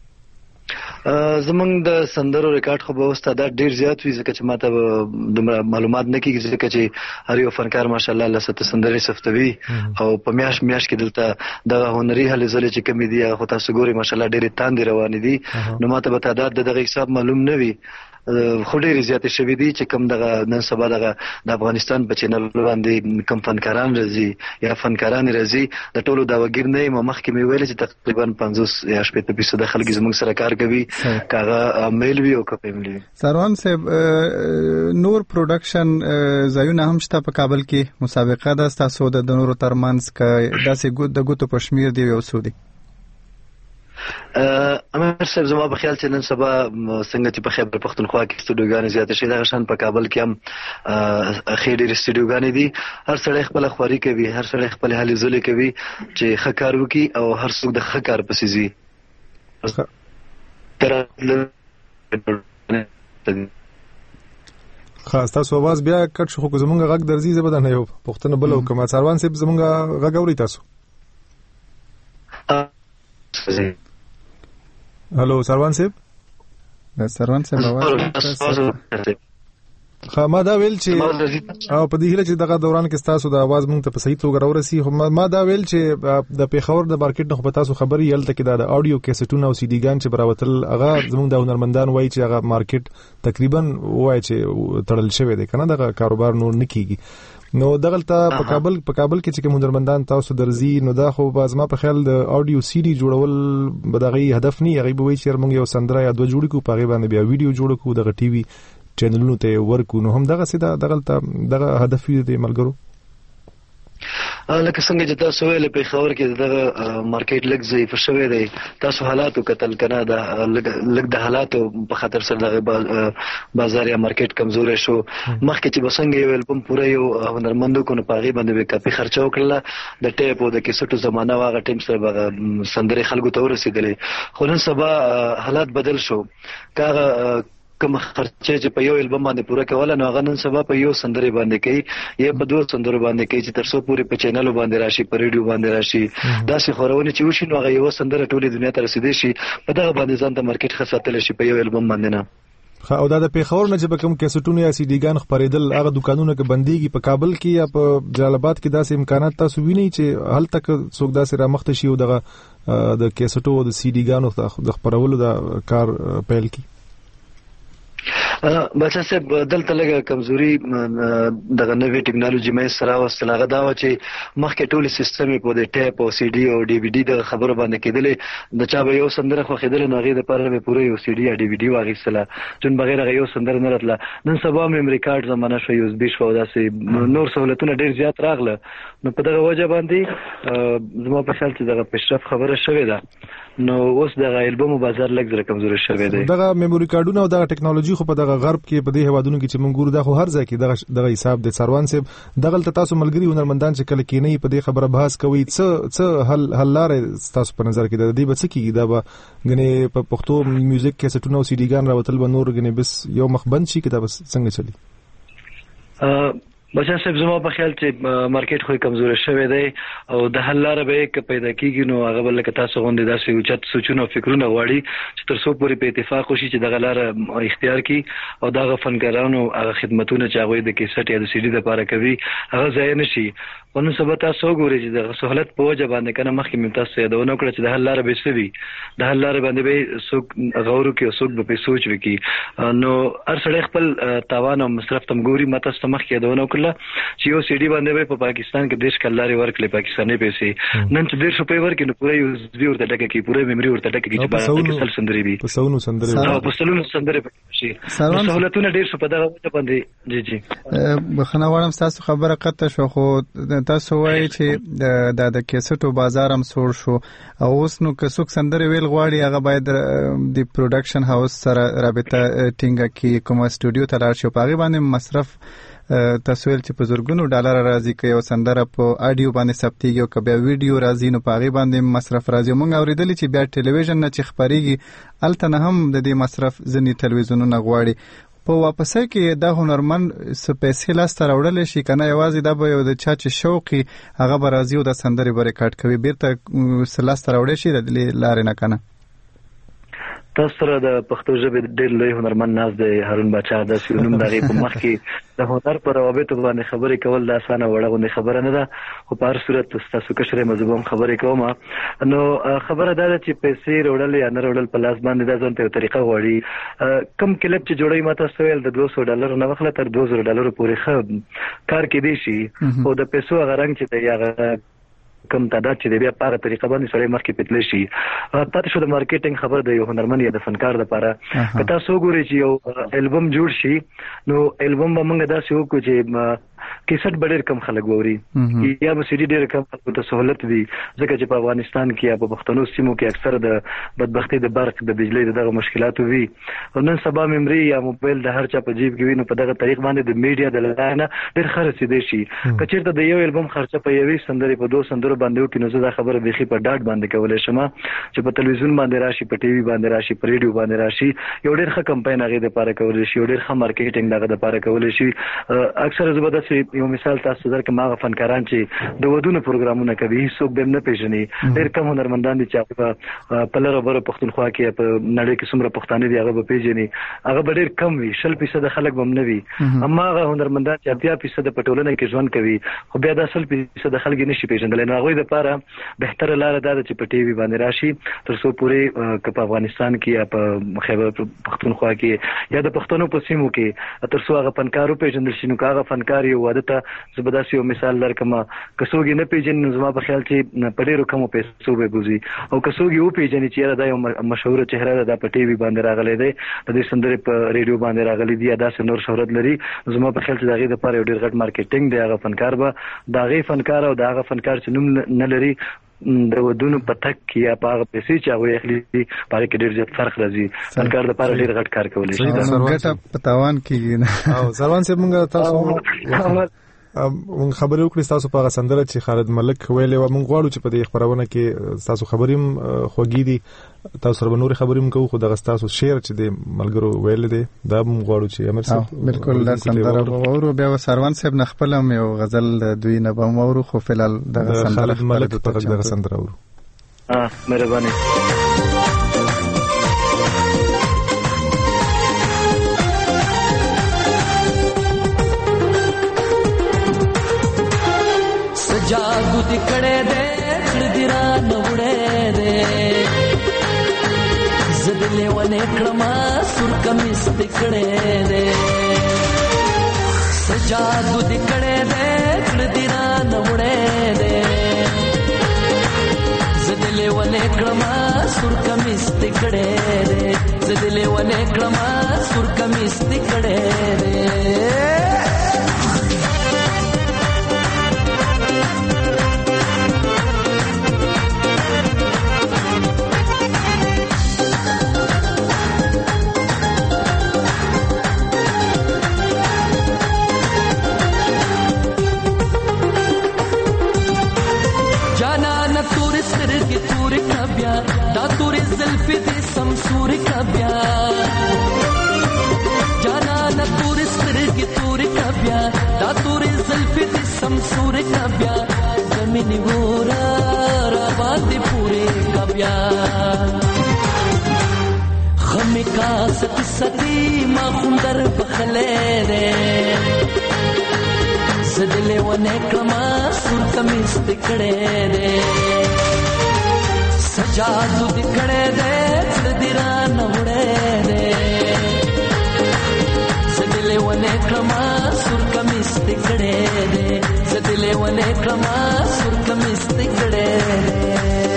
زمونږ د سندرو ریکارډ خو به اوس تعداد ډېر زیات وي ځکه چې ما ته دومره معلومات نه کېږي ځکه چې هر یو فنکار ماشاءالله لسته سندرې ثبتوي او په میاشت کې دلته دغه هنري هلې ځلې چې کمې دي خو تاسو ګورئ ماشاءالله ډېرې تاندې روانې دي نو ما ته به تعداد د دغه حساب معلوم نه وي خو ډېرې زیاتې شوي دي چې کوم دغه نن سبا دغه د افغانستان په چینل باندې کوم فنکاران راځي یا فنکارانې راځي د ټولو دعوګیر نه یم مخکې مې ویلې چې تقریبا 50 یا 60% خلک زموږ سره کار کوي که هغه میل وي او که فیملي وي.
ساروان صاحب نور پروډکشن ځایونه هم شته په کابل کې مسابقه ده ستاسو د نورو ترمنځ که داسې د ګوتو په شمیر دی یو څو دي؟
امیر صاحب زما په خیال چې نن سبا څنګه چې په خیبر پښتونخوا کې سټوډیوګانې زیاتې شي دغه شان په کابل کې هم ښې ډېرې سټوډیوګانې دي هر سړی خپله خواري کوي هر سړی خپلې هلې ځلې کوي چې ښه کار وکړي او هر څوک د ښه کار پسې ځي.
خاص تاسو आवाज بیا کټ شو خو زمونږ غږ درځي زبر نه یو پښتنه بل او کما سروان صاحب زمونږ غږ اوري تاسو هالو سروان صاحب आवाज ما دا ویل چې او په دې هله چې دغه دوران کې تاسو د आवाज مونږ ته په صحیح توګه راورسي ما دا ویل چې د پیښور د مارکیټ نه په تاسو خبري یلته کې د اډیو کیسټونو او سی ډي ګان چې براوتل هغه زموږ د هنرمندان وایي چې هغه مارکیټ تقریبا وایي چې تړل شوی دی کنه دغه کاروبار نور نه کیږي نو دغلته په کابل کې چې هنرمندان تاسو درځي نو دا خو بازما په خیال د اډیو سی ډي جوړول بدغه هدف نه یغي به وایي چې موږ یو سندره یا دوه جوړ کو په غیبه باندې بیا ویډیو جوړ کو دغه ټي وي چینلونو ته ورکو نو هم دغه سیده دغه هدف دی ملګرو
لکه څنګه چې تاسو ویل په خبر کې دغه مارکیټ لګ ضعیف شوی دی تاسو حالاتو کتل کنه دا لګ د حالاتو په خاطر سره دغه بازار یا مارکیټ کمزور شو مخکې چې بسنګ یو البم پوره یو هنرمندو کو نه پاغي باندې کافي خرچه وکړه د ټیپ او د کیسټو زمانہ واغه ټیم سره سندري خلکو ته ورسېدلې خو نن سبا حالات بدل شو کاغه کوم خرچه چې په یو البم باندې پوره کوله نو غنن سبا په یو سندري باندې کوي یا په دوه سندرو باندې کوي چې ترڅو پوره په چینلو باندې راشي په ریډیو باندې راشي داسې خورونه چې وشي نو هغه یو سندره ټوله دنیا ته رسیدي شي په دغه باندې ځان ته مارکیټ خاصاتل شي په یو البم باندې نه
او دا د پیښور نه چې کوم کیسټونه یا سی ډي ګان خبرېدل هغه دکانونه کې بنديږي په کابل کې یا په جلال آباد کې داسې امکانات تاسو وینئ چې هل تک څوک داسې رامخته شي او دغه د کیسټو او د سی ډي ګانو د خبرولو د کار پیل کی
بچا صاحب دلته لګه کمزوري دغه نوې ټکنالوژي مې سره واستلغه دا و چې مخکې ټول سیستم په د ټیپ او سی ډي او ډي وی ډي د خبرو باندې کېدلې د چا به یو سندره خو خېدل نو غي د پاره به پوره یو سی ډي یا ډي وی ډي واغېستله جون بغیر یو سندره نه راتله نن سبا میموري کارت زمانہ شو یو زبې شو داسې نور سہولتونه ډېر زیات راغله نو په دغه وجه باندې زما په خیال چې دغه پیشرفت خبره شوې ده نو اوس دغه البوم بازار لږ زره کمزوري شوی دی
دغه میموري کارتونه او دغه ټکنالوژي خو په دغه غرب کې په دې هوادونو کې چې مونږ ګورو دا خو هر ځای کې دغه حساب د سروان صاحب دغه تاسو ملګری هنرمندان چې کله کې نه په دې خبره بحث کوي څه حل لاره تاسو په نظر کې د دې بچ کېږي دا به غني په پښتو میوزیک کیسټونه او سی ډي ګان راوتل به نور غني بس یو مخبند شي کتاب څنګه چلی
بچا صاحب زما په خیال چې مارکیټ خو کمزور شوی دی او د حل لاره به کې پیدا کیږي نو هغه بل کې تاسو غونډه داسې اوچت سوچونه او فکرونه غواړي چې تر څو پورې په اتفاق وشي چې دغه لاره اختیار کړي او دغه فنکارانو هغه خدماتونه چې هغه د کیسټ یا د سی ډي لپاره کوي هغه ځای نشي ونه سبا تاسو ګورئ چې د سہولت په وجه باندې کنه مخکې ممتاز یادونه کړ چې د حل لاره به سوي د حل لاره باندې به څوک غور کوي او څوک به سوچ وکړي نو هر سړی خپل تاوان او مصرف تم ګوري ماته سمخ یادونه کړل چې یو سی ډي باندې په پاکستان کې دیش کلاري ورکړي پاکستاني پیسې نن چې 150 روپۍ ورکړي نو پوره یو زوی ورته ټکه کې پوره میموري ورته ټکه کې چې باندې سل سندري وي
په سونو
سندري شي سہولتونه ډېر شو په دغه وجه باندې جی
بخنه واړم تاسو خبره قطه شو خو تاسو وایي چې د کیسټو بازار هم سور شو او اوس نو که څوک سندره ویل غواړي هغه باید د پروډکشن هاوس سره رابطه ټینګه کی کوم سټوډیو ته لاړ شي په هغه باندې مصرف تسویل چې په زورګونو ډالر راځي کوي او سندره په اډیو باندې ثبتيږي او کبه ویډیو راځي نو په هغه باندې مصرف راځي مونږ اوریدل چې بیا ټلویزیون نه چې خبريږي الته نه هم د دې مصرف ځنی ټلویزیونونه غواړي په واپسې کې د هنرمن سپیشل لاستر وړل شي کنه یوازې د یو د چا چې شوقي هغه برازي او د سندري بر ریکارډ کوي بیرته سلاستر وړل شي د لارې نه کنه
تاسو سره د پښتو ژبې ډېر لوی هنرمند ناز دی هارون بچا د سینوم دغه په مخ کې د هنر پر روابط باندې خبرې کول د اسانه وړه خبره نه ده خو په هر صورت تاسو کشره مزبوم خبرې کوم نو خبره ده چې پیسې وړل یا نه وړل په لاس باندې د ځان ته طریقه غواړي کم کلیپ چې جوړي ماته سویل د $200 نه وخت تر $2000 پورې کار کې دی شي او د پیسو غرنګ چې دی هغه کم تعداد چې بیا په هغه طریقه باندې سره مارکیټ پتل شي پاتې شو د مارکیټینګ خبر د یو هنرمند یا د فنکار لپاره کته سو ګوري چې یو البم جوړ شي نو البم به موږ داسې وکړو چې کیسټ ډېر کم خلک ووري یا موسیقي ډېر کم خلکو ته سہولت دي ځکه چې په افغانستان کې یا په پښتنو سیمو کې اکثر د بدبختی د برق د بجلی دغه مشکلات وي او نن سبا میموري یا موبایل د هر چا په جیب کې وي نو په دغه طریق باندې د میډیا د لاره نه ډېر خرڅ دي شي کچېرته د یو البوم خرچه په یوې سندرې په دوه سندرو باندې وکړي نو زه دا خبره بيخي په ډاټ باندې کولای شم چې په تلویزیون باندې راشي په ټي وي باندې راشي په ریډیو باندې راشي یو ډېر ښه کمپاین هغه د لپاره کولای شي یو ډېر ښه مارکیټینګ هغه د لپاره کولای شي اکثر زبردست یو مثال تاسو درکم هغه فنکاران چې د ودونو پروګرامونه کوي هیڅوک به نه پیژني ډېر کم هنرمندان دي چې په لاره بره پښتونخوا کې په نړۍ کې څومره پښتانه دي هغه به پیژني هغه به ډېر کم وي 100% خلک به نه وي اما هغه هنرمندان چې 80% په ټولنه کې ژوند کوي خو بیا د 100% خلک نشي پیژندل نو هغه د لپاره بهتره لار ده چې په ټي وي باندې راشي تر څو پورې په افغانستان کې یا په خیبر پښتونخوا کې یا د پښتنو په سیمو کې تر څو هغه فنکارو پیژندل شي نو هغه فنکار یو عادت زبردست یو مثال درکم کڅوګي نه پیژنې زما په خیال چې په ډېرو کمو پیسو به بوزي او کڅوګي و پیژنې چې دا یو مشهور چهره ده په ټي وي باندې راغلی دی د دې سندرې په ریډیو باندې راغلی دی دا نور شهرت لري زما په خیال چې دغه د لپاره ډېر غټ مارکیټینګ دی هغه فنکار به دغه فنکار او دغه فنکار چې نوم نه لري د ودونو په تک کې یا په هغه پیسې چې هغه اخلي په کې ډېر زیات فرق راځي فنکار د لپاره ډېر غټ کار کولی شي
دا ګټه په تاوان کې
او سروان صاحب موږ تاسو مونږ خبرې وکړې تاسو په غسندره چې خالد ملک ویلې و مونږ غواړو چې په دې خبرونه کې تاسو خبریم خوږی دي تاسو سره نور خبریم کوو خو دغه تاسو شیر چې د ملګرو ویلې دي دا مونږ غواړو چې امر صاحب
بالکل دا سندره ورو بیا سروان صاحب نه خپل یو غزل دوی نه به مورو خو فلال دغه سندره
خالد ملک په دغه سندره ورو
مهرباني
جادو دکڑے دے کڑدیرا نوڑے دے زدلے ونے کڑما سر کمیس دکڑے دے سجادو دکڑے دے کڑدیرا نوڑے دے زدلے ونے کڑما سر کمیس دکڑے دے زدلے ونے کڑما سر کمیس دکڑے دے دا تور زلفی دی سمسور کبیا جانا نا تور سترگی تور کبیا دا تور زلفی دی سمسور کبیا زمینی گورا را باندی پورے کبیا خمی کا ستی ستی ما خوندر بخلے دے زدلے ونے کما سور کمیس دکڑے دے سجادو دکڑے دے زدیرا نوڑے دے زدلے ونے کما سر کمیس دکڑے دے زدلے ونے کما سر کمیس دکڑے دے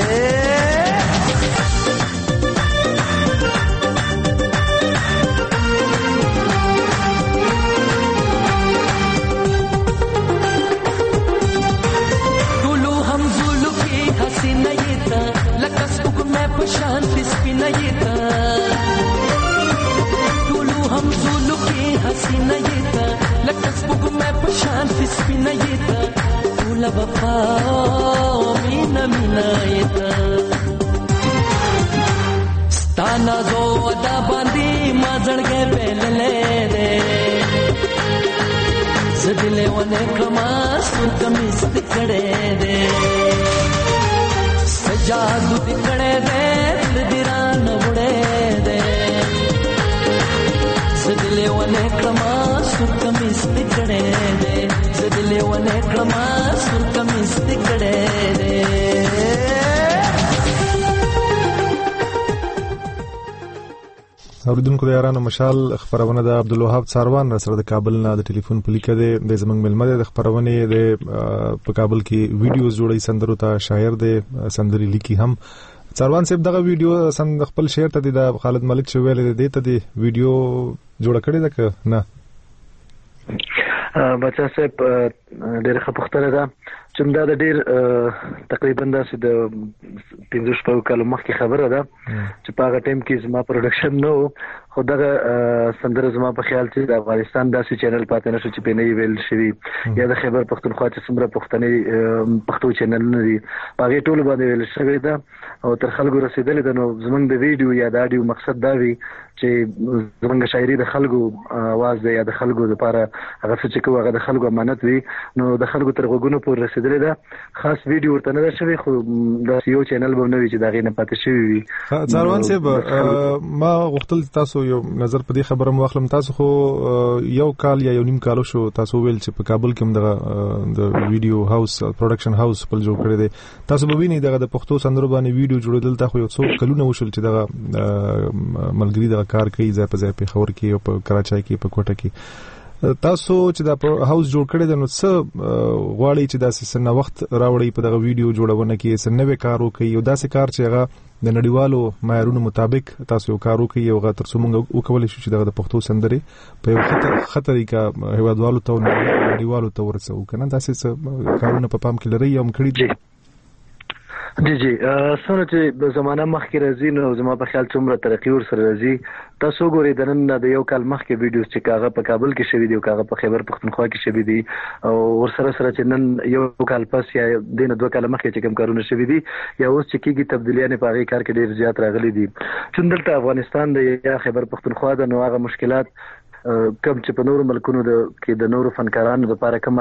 شانتی سپینا یتا ټولو هم زولو کې حسینا یتا لکه سپوږ مې په شانتی سپینا یتا ټول وفا مینا مینا یتا ستانا زو ادا باندې ما ځړګې پهللې دې زدلې ونه کما سر کمیس دکړې دې جادو دکڑے دے دیرا نوڑے دے زدلے ونے کما سر کمیس دکڑے دے زدلے ونے کما سر کمیس دکڑے دے
اوریدونکو د یارانو مشال خبرونه د عبدالوهاب څاروان سره د کابل نه د ټلیفون په لیکه د زمنګ ملمه د خبرونه د په کابل کې ویډیوز جوړي سندرو ته شاعر د سندري لیکي هم څاروان صاحب دغه ویډیو سند خپل شعر ته د خالد ملک چې ویل دی ته د ویډیو جوړ کړی ده که نه
بچا صاحب ډېر ښه پوښتنه ده چې دا د ډېر تقریبا داسې د 15 کالو مخکې خبره ده چې په هغه ټایم کې زما پروډکشن نه و خو دغه سندره زما په خیال چې د افغانستان داسې چینل پاتې نشو چې په نه ویل شوي یا د خیبر پښتونخوا چې څومره پښتو چینلونه دي په هغې ټولو باندې ویل شوې ده او تر خلکو رسېدلې ده. نو زموږ د ویډیو یا د اډیو مقصد دا وي چې زموږ شاعري د خلکو आवाज دی یا د خلکو لپاره هغه څه چې کوو هغه د خلکو امانت وي نو د خلکو تر غوږونو پورې رسېدلې ده. خاص ویډیو ورته نه ده شوې خو داسې یو چینل به نه وي چې د هغې نه پاتې شوي وي.
څاروان صاحب ما غوښتل تاسو یو نظر په دې خبره مو واخلم. تاسو خو یو کال یا یو نیم کال شو تاسو ویل چې په کابل کې هم د ویډیو هاوس پروډکشن هاوس خپل جوړ کړی دی. تاسو به وینئ دغه د پښتو سندرو باندې ویډیو جوړېدل ته خو یو څو کلونه وشول چې دغه ملګري دغه کار کوي ځای په ځای پېښور کې او په کراچۍ کې په کوټه کې. تاسو چې دا هاوس جوړ کړی دی نو څه غواړئ چې داسې څه نوښت راوړئ په دغه ویډیو جوړونه کې څه نوی کار وکړئ یو داسې کار چې هغه د نړیوالو معیارونو مطابق تاسو یو کار وکړئ او هغه تر څو موږ وکولی شو چې دغه د پښتو سندرې په یو ښه طریقه هیوادوالو ته او نړیوالو ته ورسوو که نه داسې څه کارونه په پام کې لرئ یا هم کړي دي؟
جی څنګه چې زمانه مخکې راځي نو زما په خیال څومره ترقي ورسره راځي. تاسو ګورئ د نن د یو کال مخکې ویډیوز چې هغه په کابل کې شوي دي او هغه په خیبر پښتونخوا کې شوي دي او ورسره سره چې نن یو کال پس یا د نه 2 کال مخکې چې کوم کارونه شوي دي یا اوس چې کېږي تبدیلیانې په هغې کار کې ډېر زیات راغلي دي. چې دلته افغانستان د یا خیبر پښتونخوا د نو هغه مشکلات کم چې په نورو ملکونو کې د نورو فنکارانو لپاره کوم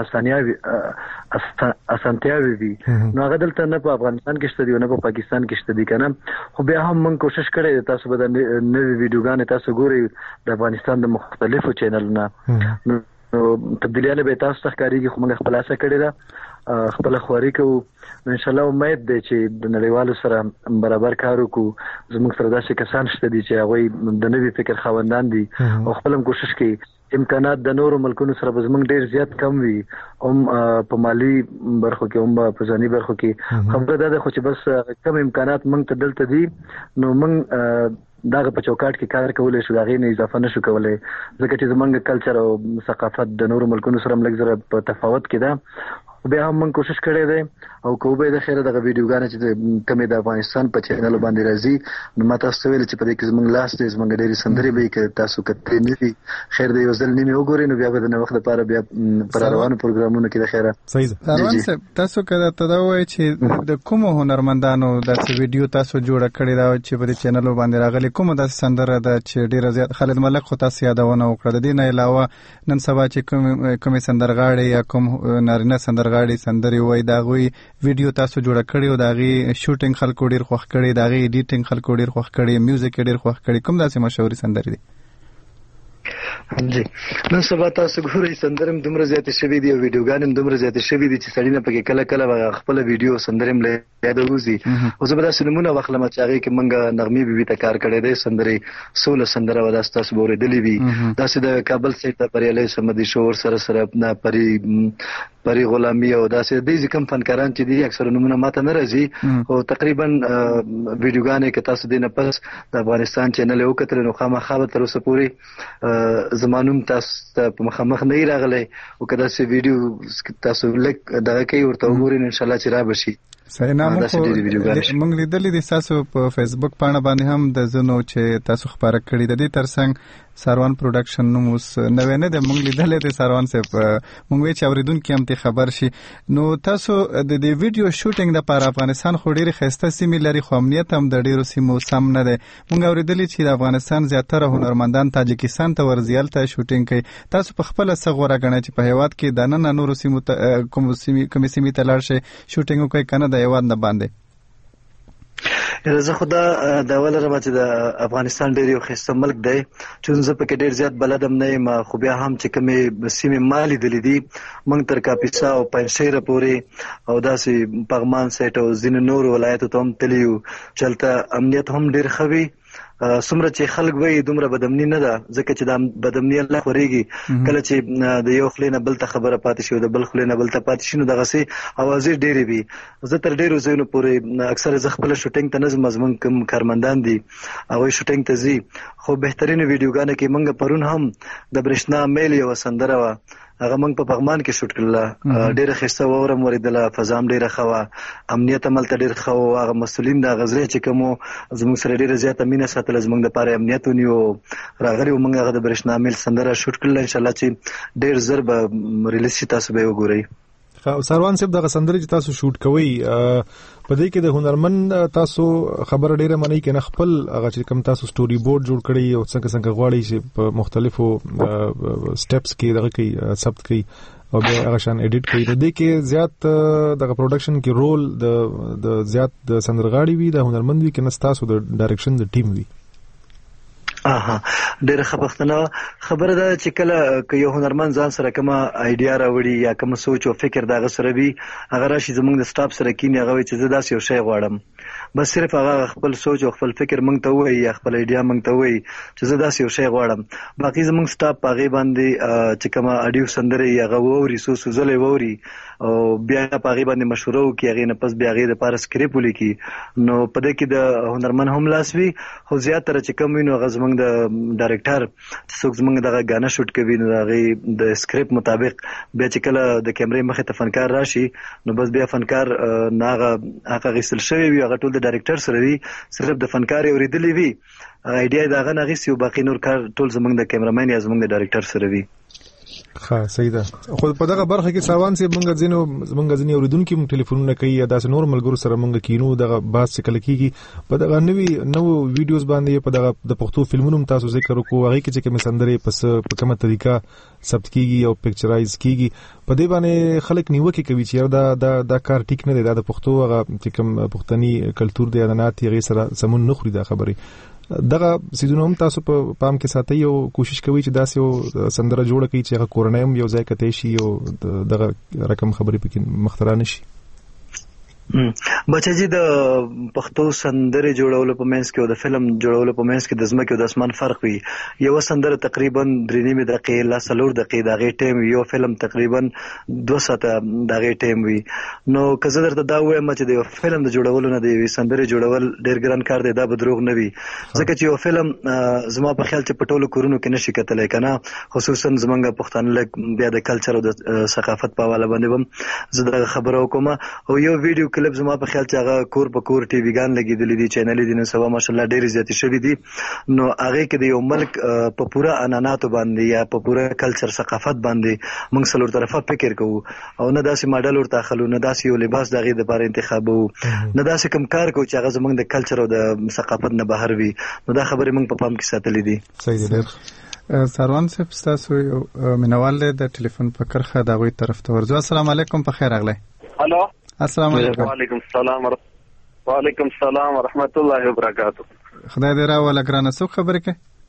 اسانتیاوې دي نو هغه دلته نه په افغانستان کې شته دي او نه په پاکستان کې شته دي که نه. خو بیا هم موږ کوشش کړی تاسو به د نوې ویډیوګانې تاسو ګورئ د افغانستان د مختلفو چینلونه نو تبدیلیانې به تاسو ته ښکارېږي خو موږ خپل هڅه کړې ده خپله خواري کوو نو انشاءالله امید دی چې د نړیوالو سره برابر کار وکړو. زموږ سره داسې کسان شته دي چې هغوی د نوي فکر خاوندان دي او خپل هم کوشش کوي. امکانات د نورو ملکونو سره به زموږ ډېر زیات کم وي هم په مالي برخو کې هم په ځاني برخو کې. خبره دا ده خو چې بس کم امکانات موږ ته دلته دي نو موږ دغه په چوکاټ کې کار کولی شو د هغې نه اضافه نه شو کولی ځکه چې زموږ کلچر او ثقافت د نورو ملکونو سره هم لږ زره په تفاوت کې ده. بیا هم موږ کوشش کړی دی او که وبه د خیره دغه ویډیوګانې چې کمې د افغانستان په چینلو باندې راځي نو ما تاسو ته ویل چې په دې کې زموږ لاس دی زموږ ډېرې سندرې به وي که تاسو کتلې نه وي خیر د یو ځل نیمې وګورئ نو بیا به د نوښت لپاره بیا په راروانو پروګرامونو کې د خیره
سروان صاحب تاسو که درته دا ووایئ چې د کومو هنرمندانو داسې ویډیو تاسو جوړه کړې ده چې په دې چینلو باندې راغلې کومه داسې سندره ده چې ډېره زیات خالد ملک خو تاسو یادونه وکړه د دې نه علاوه نن سبا چې کومې سندرغاړې یا کوم نارینه سندرغاړي سندرې وایي د هغوی ویډیو تاسو جوړه کړې او د هغې شوټینګ خلکو ډېر خوښ کړی د هغې ایډیټینګ خلکو ډېر خوښ کړی میوزیک یې ډېر خوښ کړی کوم داسې مشهورې سندرې دي؟
جی نن سبا تاسو ګورئ سندرې هم دومره زیاتې شوي دي او ویډیوګانې هم دومره زیاتې شوي دي چې سړي نه پکې کله کله خپله ویډیو سندرې هم له یاده وځي. او زه به داسې نومونه واخلم چې هغې کې موږ نغمې بیبي ته کار کړی دی سندرې 16 سندره وه داسې تاسو به اورېدلې وي. داسې د کابل سایډ ته بریالی صمدي شور سره پری غلامي او داسې دې کوم فنکاران چې دي اکثر نومونه ماته نه راځي او تقریبا ویډیوګانې که تاسو دې نه پس د افغانستان چینل یې وکتل نو خامخا به تر اوسه پورې زما نوم تاسو ته په مخامخ نه راغلی او که داسې ویډیو تاسو لږ دغه کوي ورته وګورئ انشاءالله چې را به شي.
صحیح نامو موږ لیدلې دي تاسو په فیسبوک پاڼه باندې هم د ځینو چې تاسو خپاره کړي د دې ترڅنګ سروان پروډکشن نوم اوس نوی نه دی موږ لیدلې دی سروان صاحب موږ وایو چې اورېدونکي هم ترې خبر شي. نو تاسو د دې ویډیو شوټینګ دپاره افغانستان خو ډېرې ښایسته سیمې لري خو امنیت هم د ډېرو سیمو سم نه دی. موږ اورېدلي چې د افغانستان زیاتره هنرمندان تاجکستان ته ورځي هلته شوټینګ کوي. تاسو په خپله څه غوره ګڼئ چې په هېواد کې دننه نورو سیمو ته کومې سیمې ته لاړ شئ شوټینګ وکړئ که نه د هېواد نه باندې؟
زه خو دا اوله رمه چې د افغانستان ډېر یو ښایسته ملک دی چې زه پکې ډېر زیات بلد هم نه یم خو بیا هم چې کومې سیمې ما لیدلې دي موږ تر کاپیسا او پنجشیره پورې او داسې پغمان سایټ او ځینې نورو ولایتو ته هم تللي یو چې هلته امنیت هم ډېر ښه وي. څومره چې خلک وایي دومره بدامني نه ده ځکه چې دا بدامني الله خورېږي کله چې د یو خولې نه بل ته خبره پاتې شي او د بل خولې نه بل ته پاتې شي نو دغسې اوازې ډېرې وي. زه تر ډېرو ځایونو پورې اکثره زه خپله شوټینګ ته نه ځم زموږ کوم کارمندان دي هغوی شوټینګ ته ځي خو بهترینو ویډیوګانو کې موږ پرون هم د برېښنا میل یوه سندره وه هغه موږ په پغمان کې شوټ کړل. ډیره خسته وورم وریدله، فضام ډیره خوا، امنیت عملته ډیر خو، هغه مسولین د غزرې چې کوم زموږ سره ډیره زیاته مینه ساتل، زموږ د پاره امنیت ونیو راغلی. موږ هغه د برېښنا میل سندره شوټ کړل، ان شاء الله چې ډیر زر به ریلیز شي، تاسو به وګورئ.
سروان صاحب دغه سندره چې تاسو شوټ کوئ په دې کې د هنرمند تاسو خبره ډیره منئ کې نه خپل هغه چې کوم تاسو سټوري بورډ جوړ کړی او څنګه غواړئ چې په مختلفو سټیپس کې دغه کې ثبت کړئ او بیا هغه شان اډیټ کړئ. د دې کې زیات دغه پروډکشن کې رول د زیات د سندرغاړي وي، د هنرمند وي، کې نه تاسو د ډایرکشن د ټیم وي؟
ډیره خبرتنه خبره ده چې کله که یو هنرمند ځان سره کومه ایډیا راوړي یا کوم سوچ او فکر دغه سره وي، هغه راشي زموږ د سټاف سره کینی، هغه وي چې زه داسې یو شی غواړم، بس صرف هغه خپل سوچ او خپل فکر موږ ته وایي یا خپل ایډیا موږ ته وایي چې زه داسې یو شی غواړم. باقي زموږ سټاف په هغې باندې چې کومه اډیو سندرې هغه ووري، څو ځلې ووري او بیا په هغې باندې مشوره وکړي، هغې نه پس بیا هغې دپاره سکریپ ولیکي. نو په دې کې د هنرمند هم لاس وي، خو زیاتره چې کوم وي نو هغه زموږ د ډایرکټر چې څوک زموږ دغه ګانه شوټ کوي، نو د هغې د سکریپټ مطابق بیا چې کله د کیمرې مخې ته فنکار راشي، نو بس بیا فنکار نه هغه غیستل شوی وي، هغه ټول د ډایرکټر سره وي، صرف د فنکار یې اورېدلی وي، ایډیا د هغه نه اخیستي، او باقي نور کار ټول زموږ د کیمرامین یا زموږ د ډایرکټر سره وي.
صحیح ده. خو په دغه برخه کې سروان صاحب موږ ځینې اوریدونکو موږ ټلیفونونه کوي یا داسې نور ملګرو سره موږ کینو، دغه باز چې کله کېږي په دغه نوو ویډیوز باندې په دغه د پښتو فلمونو تاسو ذکر وکړو، هغې کې چې کومې سندرې په کومه طریقه ثبت کېږي او پکچرایز کېږي، په دې باندې خلک نیوکې کوي چې دا کار ټیک نه دی، دا د پښتو هغه چې کوم پښتني کلتور دی عنعنات یې هغې سره سمون نه خوري دا خبرې. دغه سیدونه هم تاسو په پام کې ساتئ او کوشش کوئ چې داسې یو سندره جوړه کړئ چې هغه کورنۍ هم یو ځای کتی شي او دغه رقم خبرې پکې مخترع نه شي؟
بچه جی د پښتو سندرې جوړولو په منځ کې او د فلم جوړولو په منځ کې د ځمکې او د اسمان فرق وي. یو سندره تقریبا 3.5 دقیقې لا 4 دقیقې د هغې ټایم، یو فلم تقریبا 2 ساعته د هغې ټایم وي. نو که زه درته دا ووایم چې د یو فلم د جوړولو نه د یوې سندرې جوړول ډېر ګران کار دی، دا به دروغ نه وي، ځکه چې یو فلم زما په خیال چې په ټولو کورونو کې نشي کتلی که نه، خصوصا زمونږ پښتانه لږ بیا د کلچر او د ثقافت په حواله باندې هم زه دغه خبره وکړم. او یو ویډیو کلیپ زما په خیال چې هغه کور په کور ټي وي ګان لګېدلي دي، چینلې دي نن سبا ماشاءالله ډېرې زیاتې شوي دي. نو هغې کې د یو ملک په پوره عنعناتو باندې یا په پوره کلچر ثقافت باندې موږ څلور طرفه فکر کوو، او نه داسې ماډل ورته اخلو، نه داسې یو لباس د هغې دپاره انتخابوو، نه داسې کوم کار کوو چې هغه زموږ د کلچر او د ثقافت نه بهر وي. نو دا خبرې موږ په پام کې ساتلې دي.
صحیح دی. ډېر
سروان صاحب ستاسو یو مینوال دی د ټلیفون په کرښه د هغوی طرف ته ورځو. السلام علیکم، په خیر راغلی.
هلو،
السلام علیکم.
وعلیکم السلام ورحمت الله وبرکاتہ.
خدای دې راوله ګرانه، څوک خبرې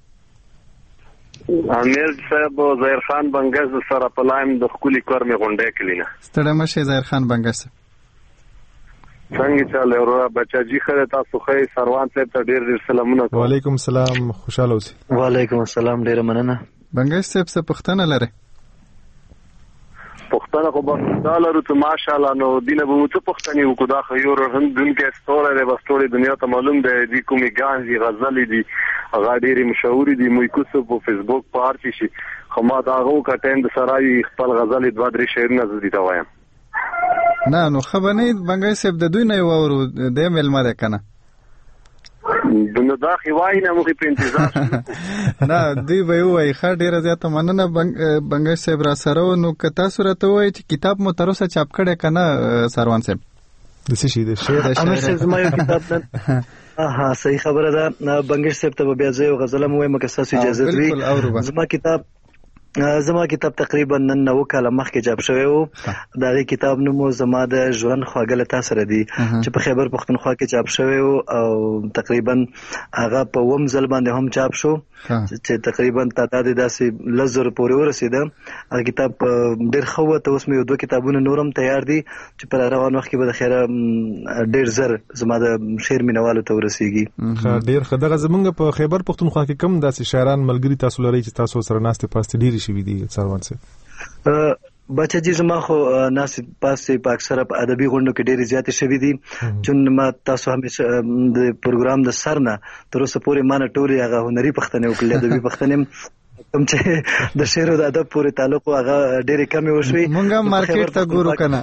کوي؟
امیر صاحب، ظاهر خان بنګز سره په لایم د ښکلي کور مې غونډۍ کلي نه.
ستړی مه شئ ظاهر خان بنګز صاحب.
څنګه چاله وروره بچا جی خره تاسو خې سروان صاحب ته ډېر ډېر سلامونه کوم.
وعلیکم السلام، خوشاله اوسئ.
وعلیکم السلام، ډېره مننه.
بنګز صاحب څه پوښتنه لرئ؟
پښتنه خو به دا لرو چې ماشاءالله نو دینه به څه پښتنې وکړو، دا خو یو رندونکی ستوری دی، بس ټولې دنیا ته معلوم دی، دې کومې ګان دي، غزلې دي، هغه ډېرې مشهورې دي، مویکوسو په فیسبوک په هر چی شي، خو ما د هغه کټین د سرای خپل غزلې 2-3 شعرونه زه دې ته وایم.
نه نو ښه به نه وي بنګی صاحب، د دوی نه یې واورو، دی مېلمه دی که نه؟
نو دا خو وایي نه، موږ په انتظار
نه دوی به یې ووایي. ښه، ډېره زیاته مننه بنګی صاحب را سره و. نو که تاسو راته ووایئ چې کتاب مو تر اوسه چاپ کړی که نه سروان صاحب؟
د څه شي؟ د شعر.
امیر صاحب زما یو کتاب نه صحیح خبره ده. بنګش صاحب ته به بیا زه یو غزله م ووایم که ستاسو اجازت وي. زما کتاب تقریبا نن 9 کاله مخکې چاپ شوی و. د هغې کتاب نوم و زما د ژوند خواږه له تا سره دي، چې په خیبر پښتونخوا کې چاپ شوی و، او تقریبا هغه په 9 ځل باندې هم چاپ شو، چې تقریبا تعداد یې داسې 10,000 پورې ورسېده. هغه کتاب ډېر ښه و. ته اوس مې یو 2 کتابونه نور هم تیار دي چې په روان وخت کې به د خیره ډېر زر زما د شعر مینوالو ته ورسېږي.
ډېر ښه. دغه زمونږ په خیبر پښتونخوا کې کوم داسې شاعران ملګري تاسو لرئ چې تاسو سره ناستې پاستې ډېرې شوي دي سروان صاحب؟
بچه جی زما خو ناستې پاستې په اکثره په ادبي غونډو کې ډېرې زیاتې شوي دي، چون ما تاسو همیشه د پروګرام د سر نه تر اوسه پورې ما نه ټولې هغه هنري پوښتنې وکړلې، ادبي پوښتنې کوم چې د شعر او د ادب پورې تعلق هغه ډېرې کمې وشوي.
مونږ هم مارکیټ ته ګورو کنه.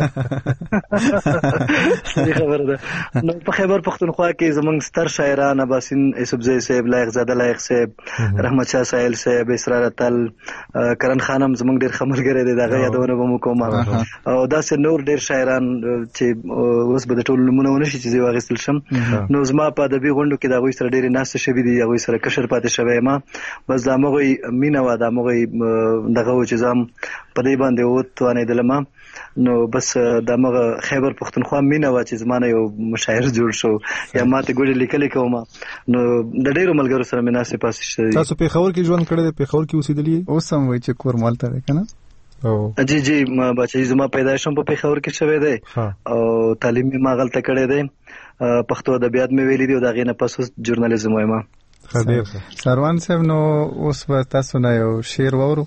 صحیح خبره ده. نو په خیبر پښتونخوا کې زمونږ ستر شاعران اباسین یوسفزی صاحب، لایق زاده لایق صاحب، رحمت شاه سایل صاحب، اسرار اتل، کرن خانم زمونږ ډېر ښه ملګری دی، دغه یادونه به مو کوم. او داسې نور ډېر شاعران چې اوس به د ټولو نومونه ونه شي چې زه واخیستل شم. نو زما په ادبي غونډو کې د هغوی سره ډېرې ناستې شوي دي، هغوی سره کشر پاتې شوی یم. بس د همغوی مینه وه، د همغوی دغه و چې زه هم په دې باندې وتوانېدلم. نو بس د همغه خیبر پښتونخوا مینه وه چې زما نه یو مشاعر جوړ شو یا ما ته ګوډې لیکلې کوم. نو د ډېرو ملګرو سره مې ناستې پاسې شوي.
تاسو پېښور کې ژوند کړی دی؟ پېښور کې اوسېدلي یې؟
اوس هم وایي چې کور مالته دی که نه؟
جی بچی زما پیدایش هم په پېښور کې شوی دی او تعلیم مې ما هغلته کړی دی. پښتو ادبیات مې ویلي دي او د هغې نه پس اوس ژورنالیزم وایم.
سروان صاحب نو اوس به تاسو نه یو شعر واورو.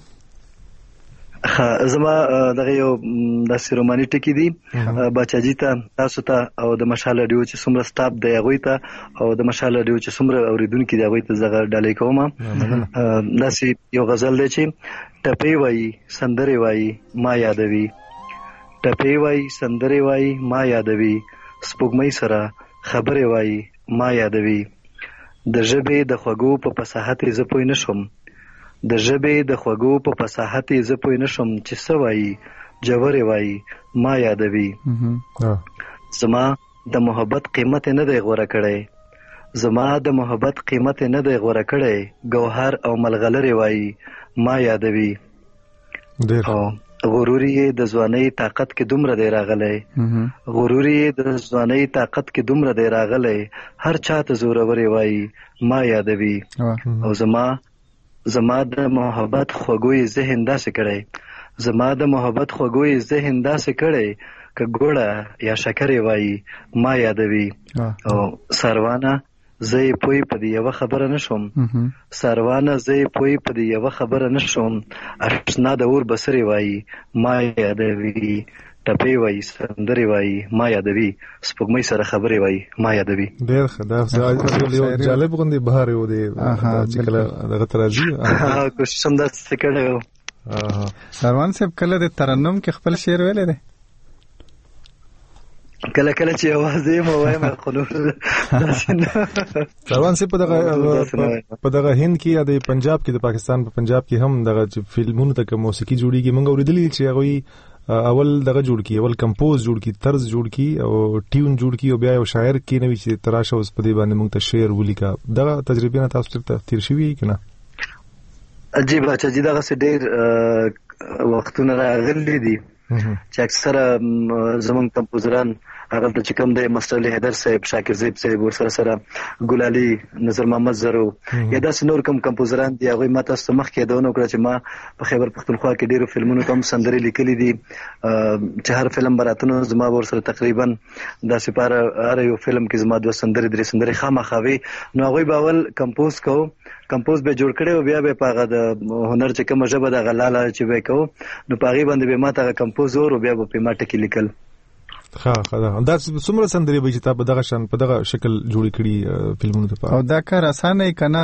زما دغه یو داسې روماني ټکي دي باچاجي ته، تاسو ته او د مشال راډیو چې څومره سټاف دی هغوی ته او د مشال راډیو چې څومره اوریدونکي دي هغوی ته زه ډالۍ کوم. داسې یو غزل دی چې ټپې وایي سندرې وایي ما یادوي، ټپې وایي سندرې وایي ما یادوي، سپوږمۍ سره خبرې وایي ما یادوي. د ژبې د خوږو په فصاحت یې زه پوه نه شم، د ژبې د خوږو په فصاحت یې زه پوه نه شم چې څه وایي جوړې وایي ما یادوي. زما د محبت قیمت نه دی غوره کړی، زما د محبت قیمت نه دی غوره کړی، ګوهر او ملغلرې وایي ما یادوي. غرور یې د ځوانۍ طاقت کې دومره دی راغلی، غرور یې د ځوانۍ طاقت کې دومره دی راغلی، هر چا ته زورورې وایي ما یادوي. او زما د محبت خوږوی ذهن داسې کړی، زما د محبت خوږوی ذهن داسې کړی، که ګوړه یا شکرې وایي ما یادوي. او ساروانه زه یې پوی په دې یوه خبره نه شوم، ساروانه زه یې پوی په دې یوه خبره نه شوم، اشنا د اور بسرې وایي ما یادوي، ټپې وایي سندرې وایي ما یادوي، سپوږمۍ سره خبرې وایي ما یادوي.
ډېر ښه. دا یو جالب غوندې بهار یو دی چې کله دغه ته راځي.
کوشش هم داسې کړی و.
سروان صاحب کله د ترنم کې خپل شعر ویلی دی؟
کله کله چې یوازې یم وایم خو نور داسې نه.
سروان صاحب په دغه هند کې یا د پنجاب کې، د پاکستان په پنجاب کې هم دغه فلمونو ته که موسیقي جوړېږي موږ اورېدلي چې هغوی اول دغه جوړ کی، اول کمپوز جوړ کی، طرز جوړ کی او ټیون جوړ کی او بیا یو شاعر کې نوې چې تراشه اوس په دې باندې موږ ته شعر ولیکا. دغه تجربه نه تاسو ته تیر شوی که نه؟
جی بچا جی دغه څه ډېر وختونه راغلي دي چې اکثره زمونږ کمپوزران هغه ته چې کوم دی مستر علي حیدر صاحب، شاکر زیب صاحب، ورسره سره ګلالي، نظر محمد زرو یا داسې نور کوم کمپوزران دي هغوی ما تاسو ته مخکې یادونه وکړه چې ما په خیبر پښتونخوا کې ډېرو فلمونو ته هم سندرې لیکلي دي چې هر فلم به راتلو زما به ورسره تقریبا داسې په هر یو فلم کې زما 2 سندرې 3 سندرې خامخا وي. نو هغوی به اول کمپوز کوو، کمپوز به جوړ کړی او بیا به په هغه د هنر چې کومه ژبه د هغه لاله چې به یې کوو نو په هغې باندې به ما ته هغه کمپوز اور او بیا به پرې ما ټکي لیکل.
ښه دا څومره سندرې به چې تا په دغه شان په دغه شکل جوړې کړي فلمونو ته؟
او دا کار اسانه یې که نه؟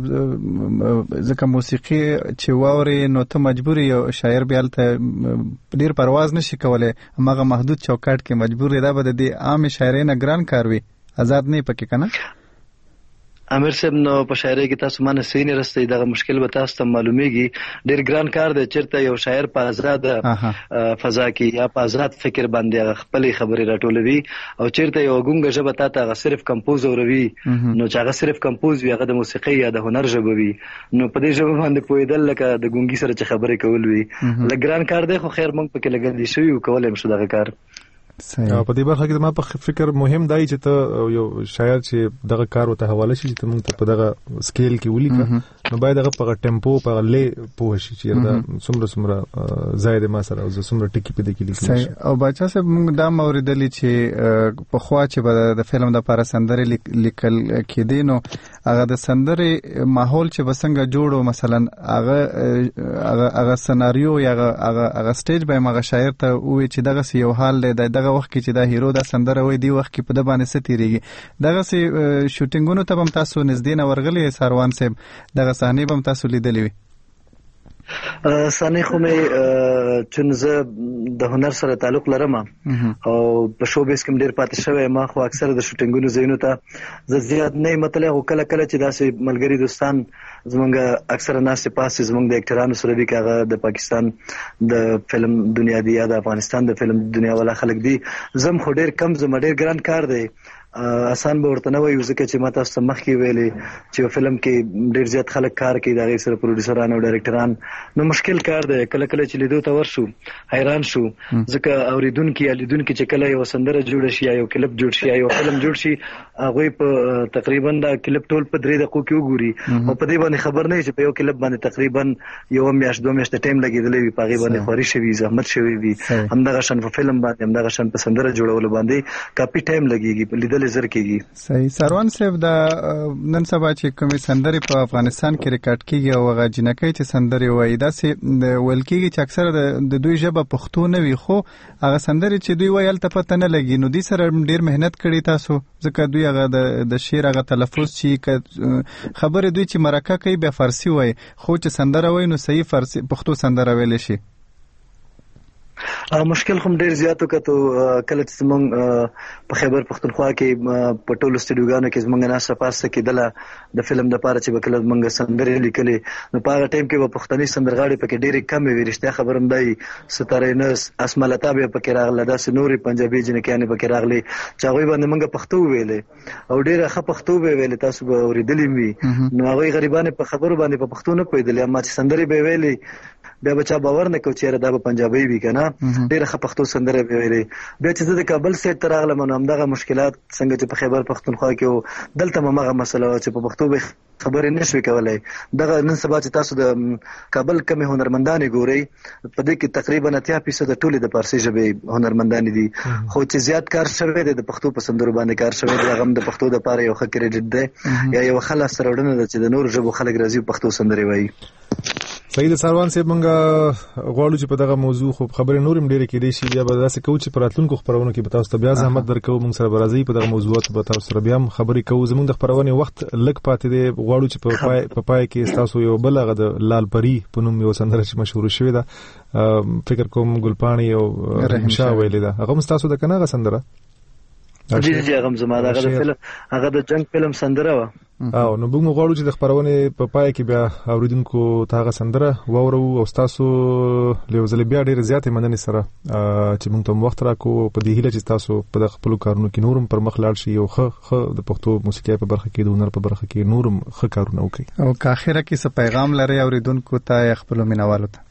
ځکه موسیقي چې واورې نو ته مجبور یې شاعر بیا هلته ډېر پرواز نه شي کولی، هماغه محدود چوکاټ کې مجبور یې. دا به د دې عامې شاعرۍ نه ګران کار وي، آزاد نه یې پکې که نه؟
امیر صاحب نو په شاعرۍ کې تاسو ما نه صحیح نه رسئ، دغه مشکل به تاسو ته معلومیږي. ډېر ګران کار دی چېرته یو شاعر په آزاد فضا کې یا په آزاد فکر باندې هغه خپلې خبرې راټولوي او چېرته یو ګونګه ژبه تا ته هغه صرف کمپوز اوروي نو چې هغه صرف کمپوز وي هغه د موسیقۍ یا د هنر ژبه وي نو په دې ژبه باندې پوهېدل لکه د ګونګي سره چې خبرې کول وي لږ ګران کار دی، خو خیر موږ پکې لګېدلي شوي وو، کولی م شو دغه کار.
په دې برخه کې ما په فکر مهم دی چې ته یو شاعر چې دغه کار ورته حواله شي چې ته موږ ته په دغه سکیل کې ولیکه نو باید هغه په ټیمپو په لې پوه شي چې دا څومره ځای دی ما سره او څومره ټکي په دې کې لیکل شي.
او بچا صاحب موږ دا اوریدلي چې په خوا چې د فلم لپاره سندرې لیکل کېدې نو هغه د سندرې ماحول چې بسنګ جوړو، مثلا هغه سناریو یا هغه سټیج به هغه شاعر ته وي چې دغه یو حال دی، دغه وخت کې چې دا هیرو دا سندره وای دی وخت کې په د باندې ستیریږي. دغه سي شوټینګونو ته هم تاسو نږدې نه ورغلي سروان صاحب، دغه صحنه هم تاسو لیدلې وي؟
ثاني خو مې چې زه د هنر سره تعلق لرم او په شو بیس کې ډیر پاتې شوی ما خو اکثر د شوټینګونو ځایونو ته زه زیات نه متله او کله کله چې داسې ملګری دوستان زمونږ اکثر ناس پاسې زمونږ د اکټرانو سره دي کاغه د پاکستان د فلم دنیا دی یا د افغانستان د فلم دنیا والا خلک دي زم خو ډیر کم زم ډیر ګران کار دی آسان به ورته نه وایو ځکه چې ما تاسو ته مخکې ویلې چې فلم کې ډیر زیات خلک کار کوي د هغې سره پروډوسران او ډایرکټران نو مشکل کار دی کله کله چې لیدو ته ورشو حیران شو ځکه اوریدونکي یا لیدونکي چې کله یو سندره جوړه شي یا یو کلپ جوړ شي یا یو فلم جوړ شي هغوی په تقریبا دا کلپ ټول په 3 دقیقو کې وګوري او په دې باندې خبر نه چې په یو کلپ باندې تقریبا یو میاشت 2 میاشتې ټایم لګېدلی وي په هغې باندې خواري شوي زحمت شوی وي همدغه شان په فلم باندې همدغه شان په سندره جوړولو باندې کافي ټایم لګېږي په لیدل زر کېږي
صحیح سروان صاحب دا نن سبا چې کومې سندرې په افغانستان کې ریکارډ کېږي او هغه جنکۍ چې سندرې وایي داسې ویل کېږي چې اکثره د دوی ژبه پښتو نه وي خو هغه سندرې چې دوی وایي هلته پته نه لګي نو دوی سره ډېر محنت کړی تاسو ځکه دوی هغه د شعر هغه تلفظ چې خبرې دوی چې مرکه کوي بیا فارسي وایي خو چې سندره وایي نو صحیح فارسي پښتو سندره ویلی شي
مشکل هم ډیر زیات وکړو کله چې موږ په خیبر پختونخوا کې په ټولو سټډیوګانو کې موږ نه سپاسه کېدله د فلم لپاره چې وکړل موږ سندرې لیکلې نو په هغه ټایم کې په پښتني سندرغاړي پکې ډېرې کمې وي رښتیا خبرم دی ستاره نس اسمالتا به پکې راغله داسې نورې پنجابي جنکیانې پکې راغلي چې هغوی باندې موږ پښتو ویلې او ډېره ښه پښتو به ویلې تاسو به اورېدلې وي نو هغوی غریبانې په خبرو باندې په پښتو نه پوهېدلې اما چې سندرې به ویلې بیا بچا باور نه کو چې دا به پنجابي وي کنه ډېره ښه پښتو سندره به ویلې بیا چې زه د کابل سایډ ته راغلم نو همدغه مشکلات څنګه چې په خیبر پښتونخوا کې دلته هم هغه مسله وه چې په پښتو به خبرې نه شوې کولی دغه نن سبا چې تاسو د کابل کمې هنرمندانې ګورئ په دې کې تقریبا 80% ټولې د پارسي ژبې هنرمندانې دي خو چې زیات کار شوی دی د پښتو په سندرو باندې کار شوی دی هغه هم د پښتو دپاره یو ښه کریډټ دی یا یوه ښه لاسته راوړنه ده چې د نورو ژبو خلک راځي پښتو سندرې وایي
صحیح د سروان صاحب موږ غواړو چې په دغه موضوع خو خبرې نور هم ډېرې کېدای شي بیا به داسې کوو چې په راتلونکو خپرونو کې به تاسو ته بیا زحمت درکوو موږ سره به راځئ په دغه موضوعاتو به تاسو سره بیا هم خبرې کوو زموږ د خپرونې وخت لږ پاتې دی غواړو چې په پای کې ستاسو یو بل هغه د لال پري په نوم یو سندره چې مشهوره شوې ده فکر کوم ګلپاڼې او رحیم شاه ویلې ده هغه هم ستاسو ده که نه هغه سندره
جی هغه هم زما د فلم هغه د جنگ فلم سندره وه
او نو موږ غواړو چې د خپرونې په پای کې بیا اوریدونکو ته هغه سندره واورو او ستاسو له یو ځل بیا ډېرې زیاتې مننې سره چې موږ ته وخت راکړو په دې هیله چې تاسو په دغه خپلو کارونو کې نور هم پر مخ لاړ شي او ښه د پښتو موسیقۍ په برخه کې د هنر په برخه کې نور هم ښه کارونه وکړي
او که اخره کې څه پیغام لرئ اوریدونکو ته خپلو مینوالو ته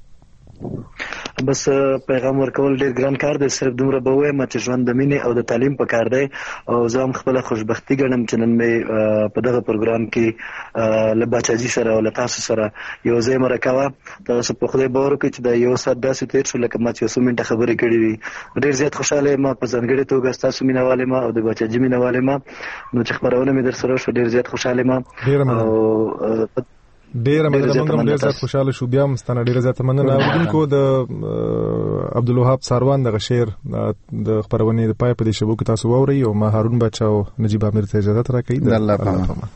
بس پیغام ورکول ډیر ګران کار دی صرف دومره به وایم چې ژوند د مینې او د تعلیم په کار دی او زه هم خپله خوشبختي ګڼم چې نن مې په دغه پروګرام کې له باچاجي سره او له تاسو سره یو ځای مرکه وه تاسو په خدای باور وکړئ چې دا یو ساعت داسې تېر شو لکه ما چې یو څو منټه خبرې کړې وي ډېر زیات خوشحاله یم په ځانګړې توګه ستاسو مینهوال یم او د باچاجي مینهوال یم نو چې خپرونه مې در سره وشوه ډېر زیات خوشحاله یم
ډیره مننه موږ هم ډیر زیات خوشاله شو بیا هم ستنه ډیره زیات مننه اوریدونکو د عبدالوهاب ساروان دغه شعر د خپرونې د پای په دې شبو کې تاسو واورئ او ما هارون بچا او نجیب امیر ته اجازه راکړئ
د الله پامان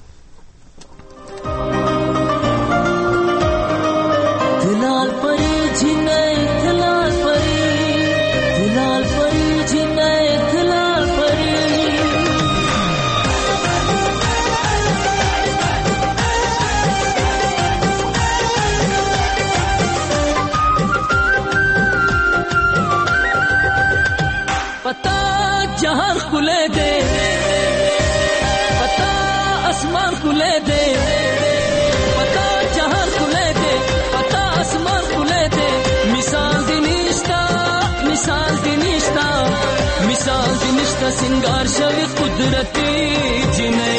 دلال پری جنای دلال پری دلال پری جنای دلال پری पता जहां खुले दे पता आसमान खुले दे पता जहां खुले दे पता आसमान खुले दे मिसाल दिनिश्ता सिंगार शवी कुदरती जिने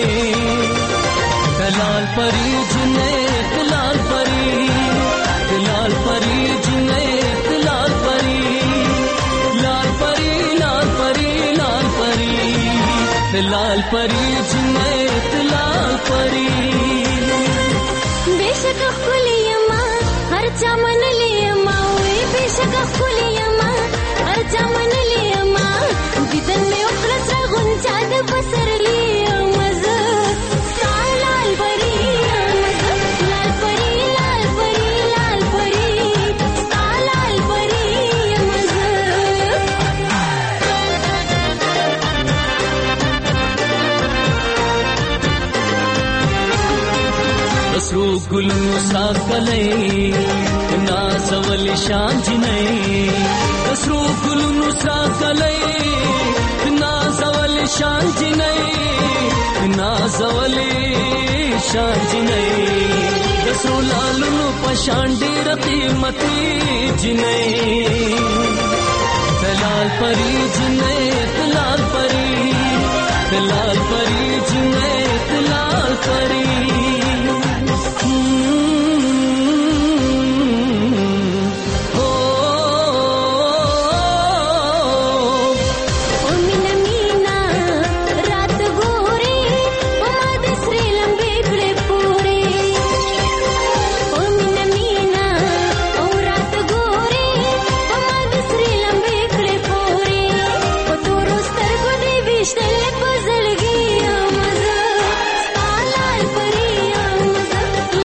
दलाल परी जिने दलाल परी दलाल परी जिने दलाल परी लाल परी लाल परी लाल परी दलाल परी जिने दलाल परी
बेशक खुलियमा हर चमन लियमा वे बेशक खुलियमा हर चमन लियमा दिदन में उखरत गुंजा द बसर लियमा लाल परी लाल परी लाल परी लाल
ګلونو ساکلې نازول شان جنې دسرو ګلونو ساکلې نازول شان جنې نازول شان جنې دسرو لالونو پشان ډېر قیمتي جنې تلال پری جنې تلال پری تلال پری جنې تلال پری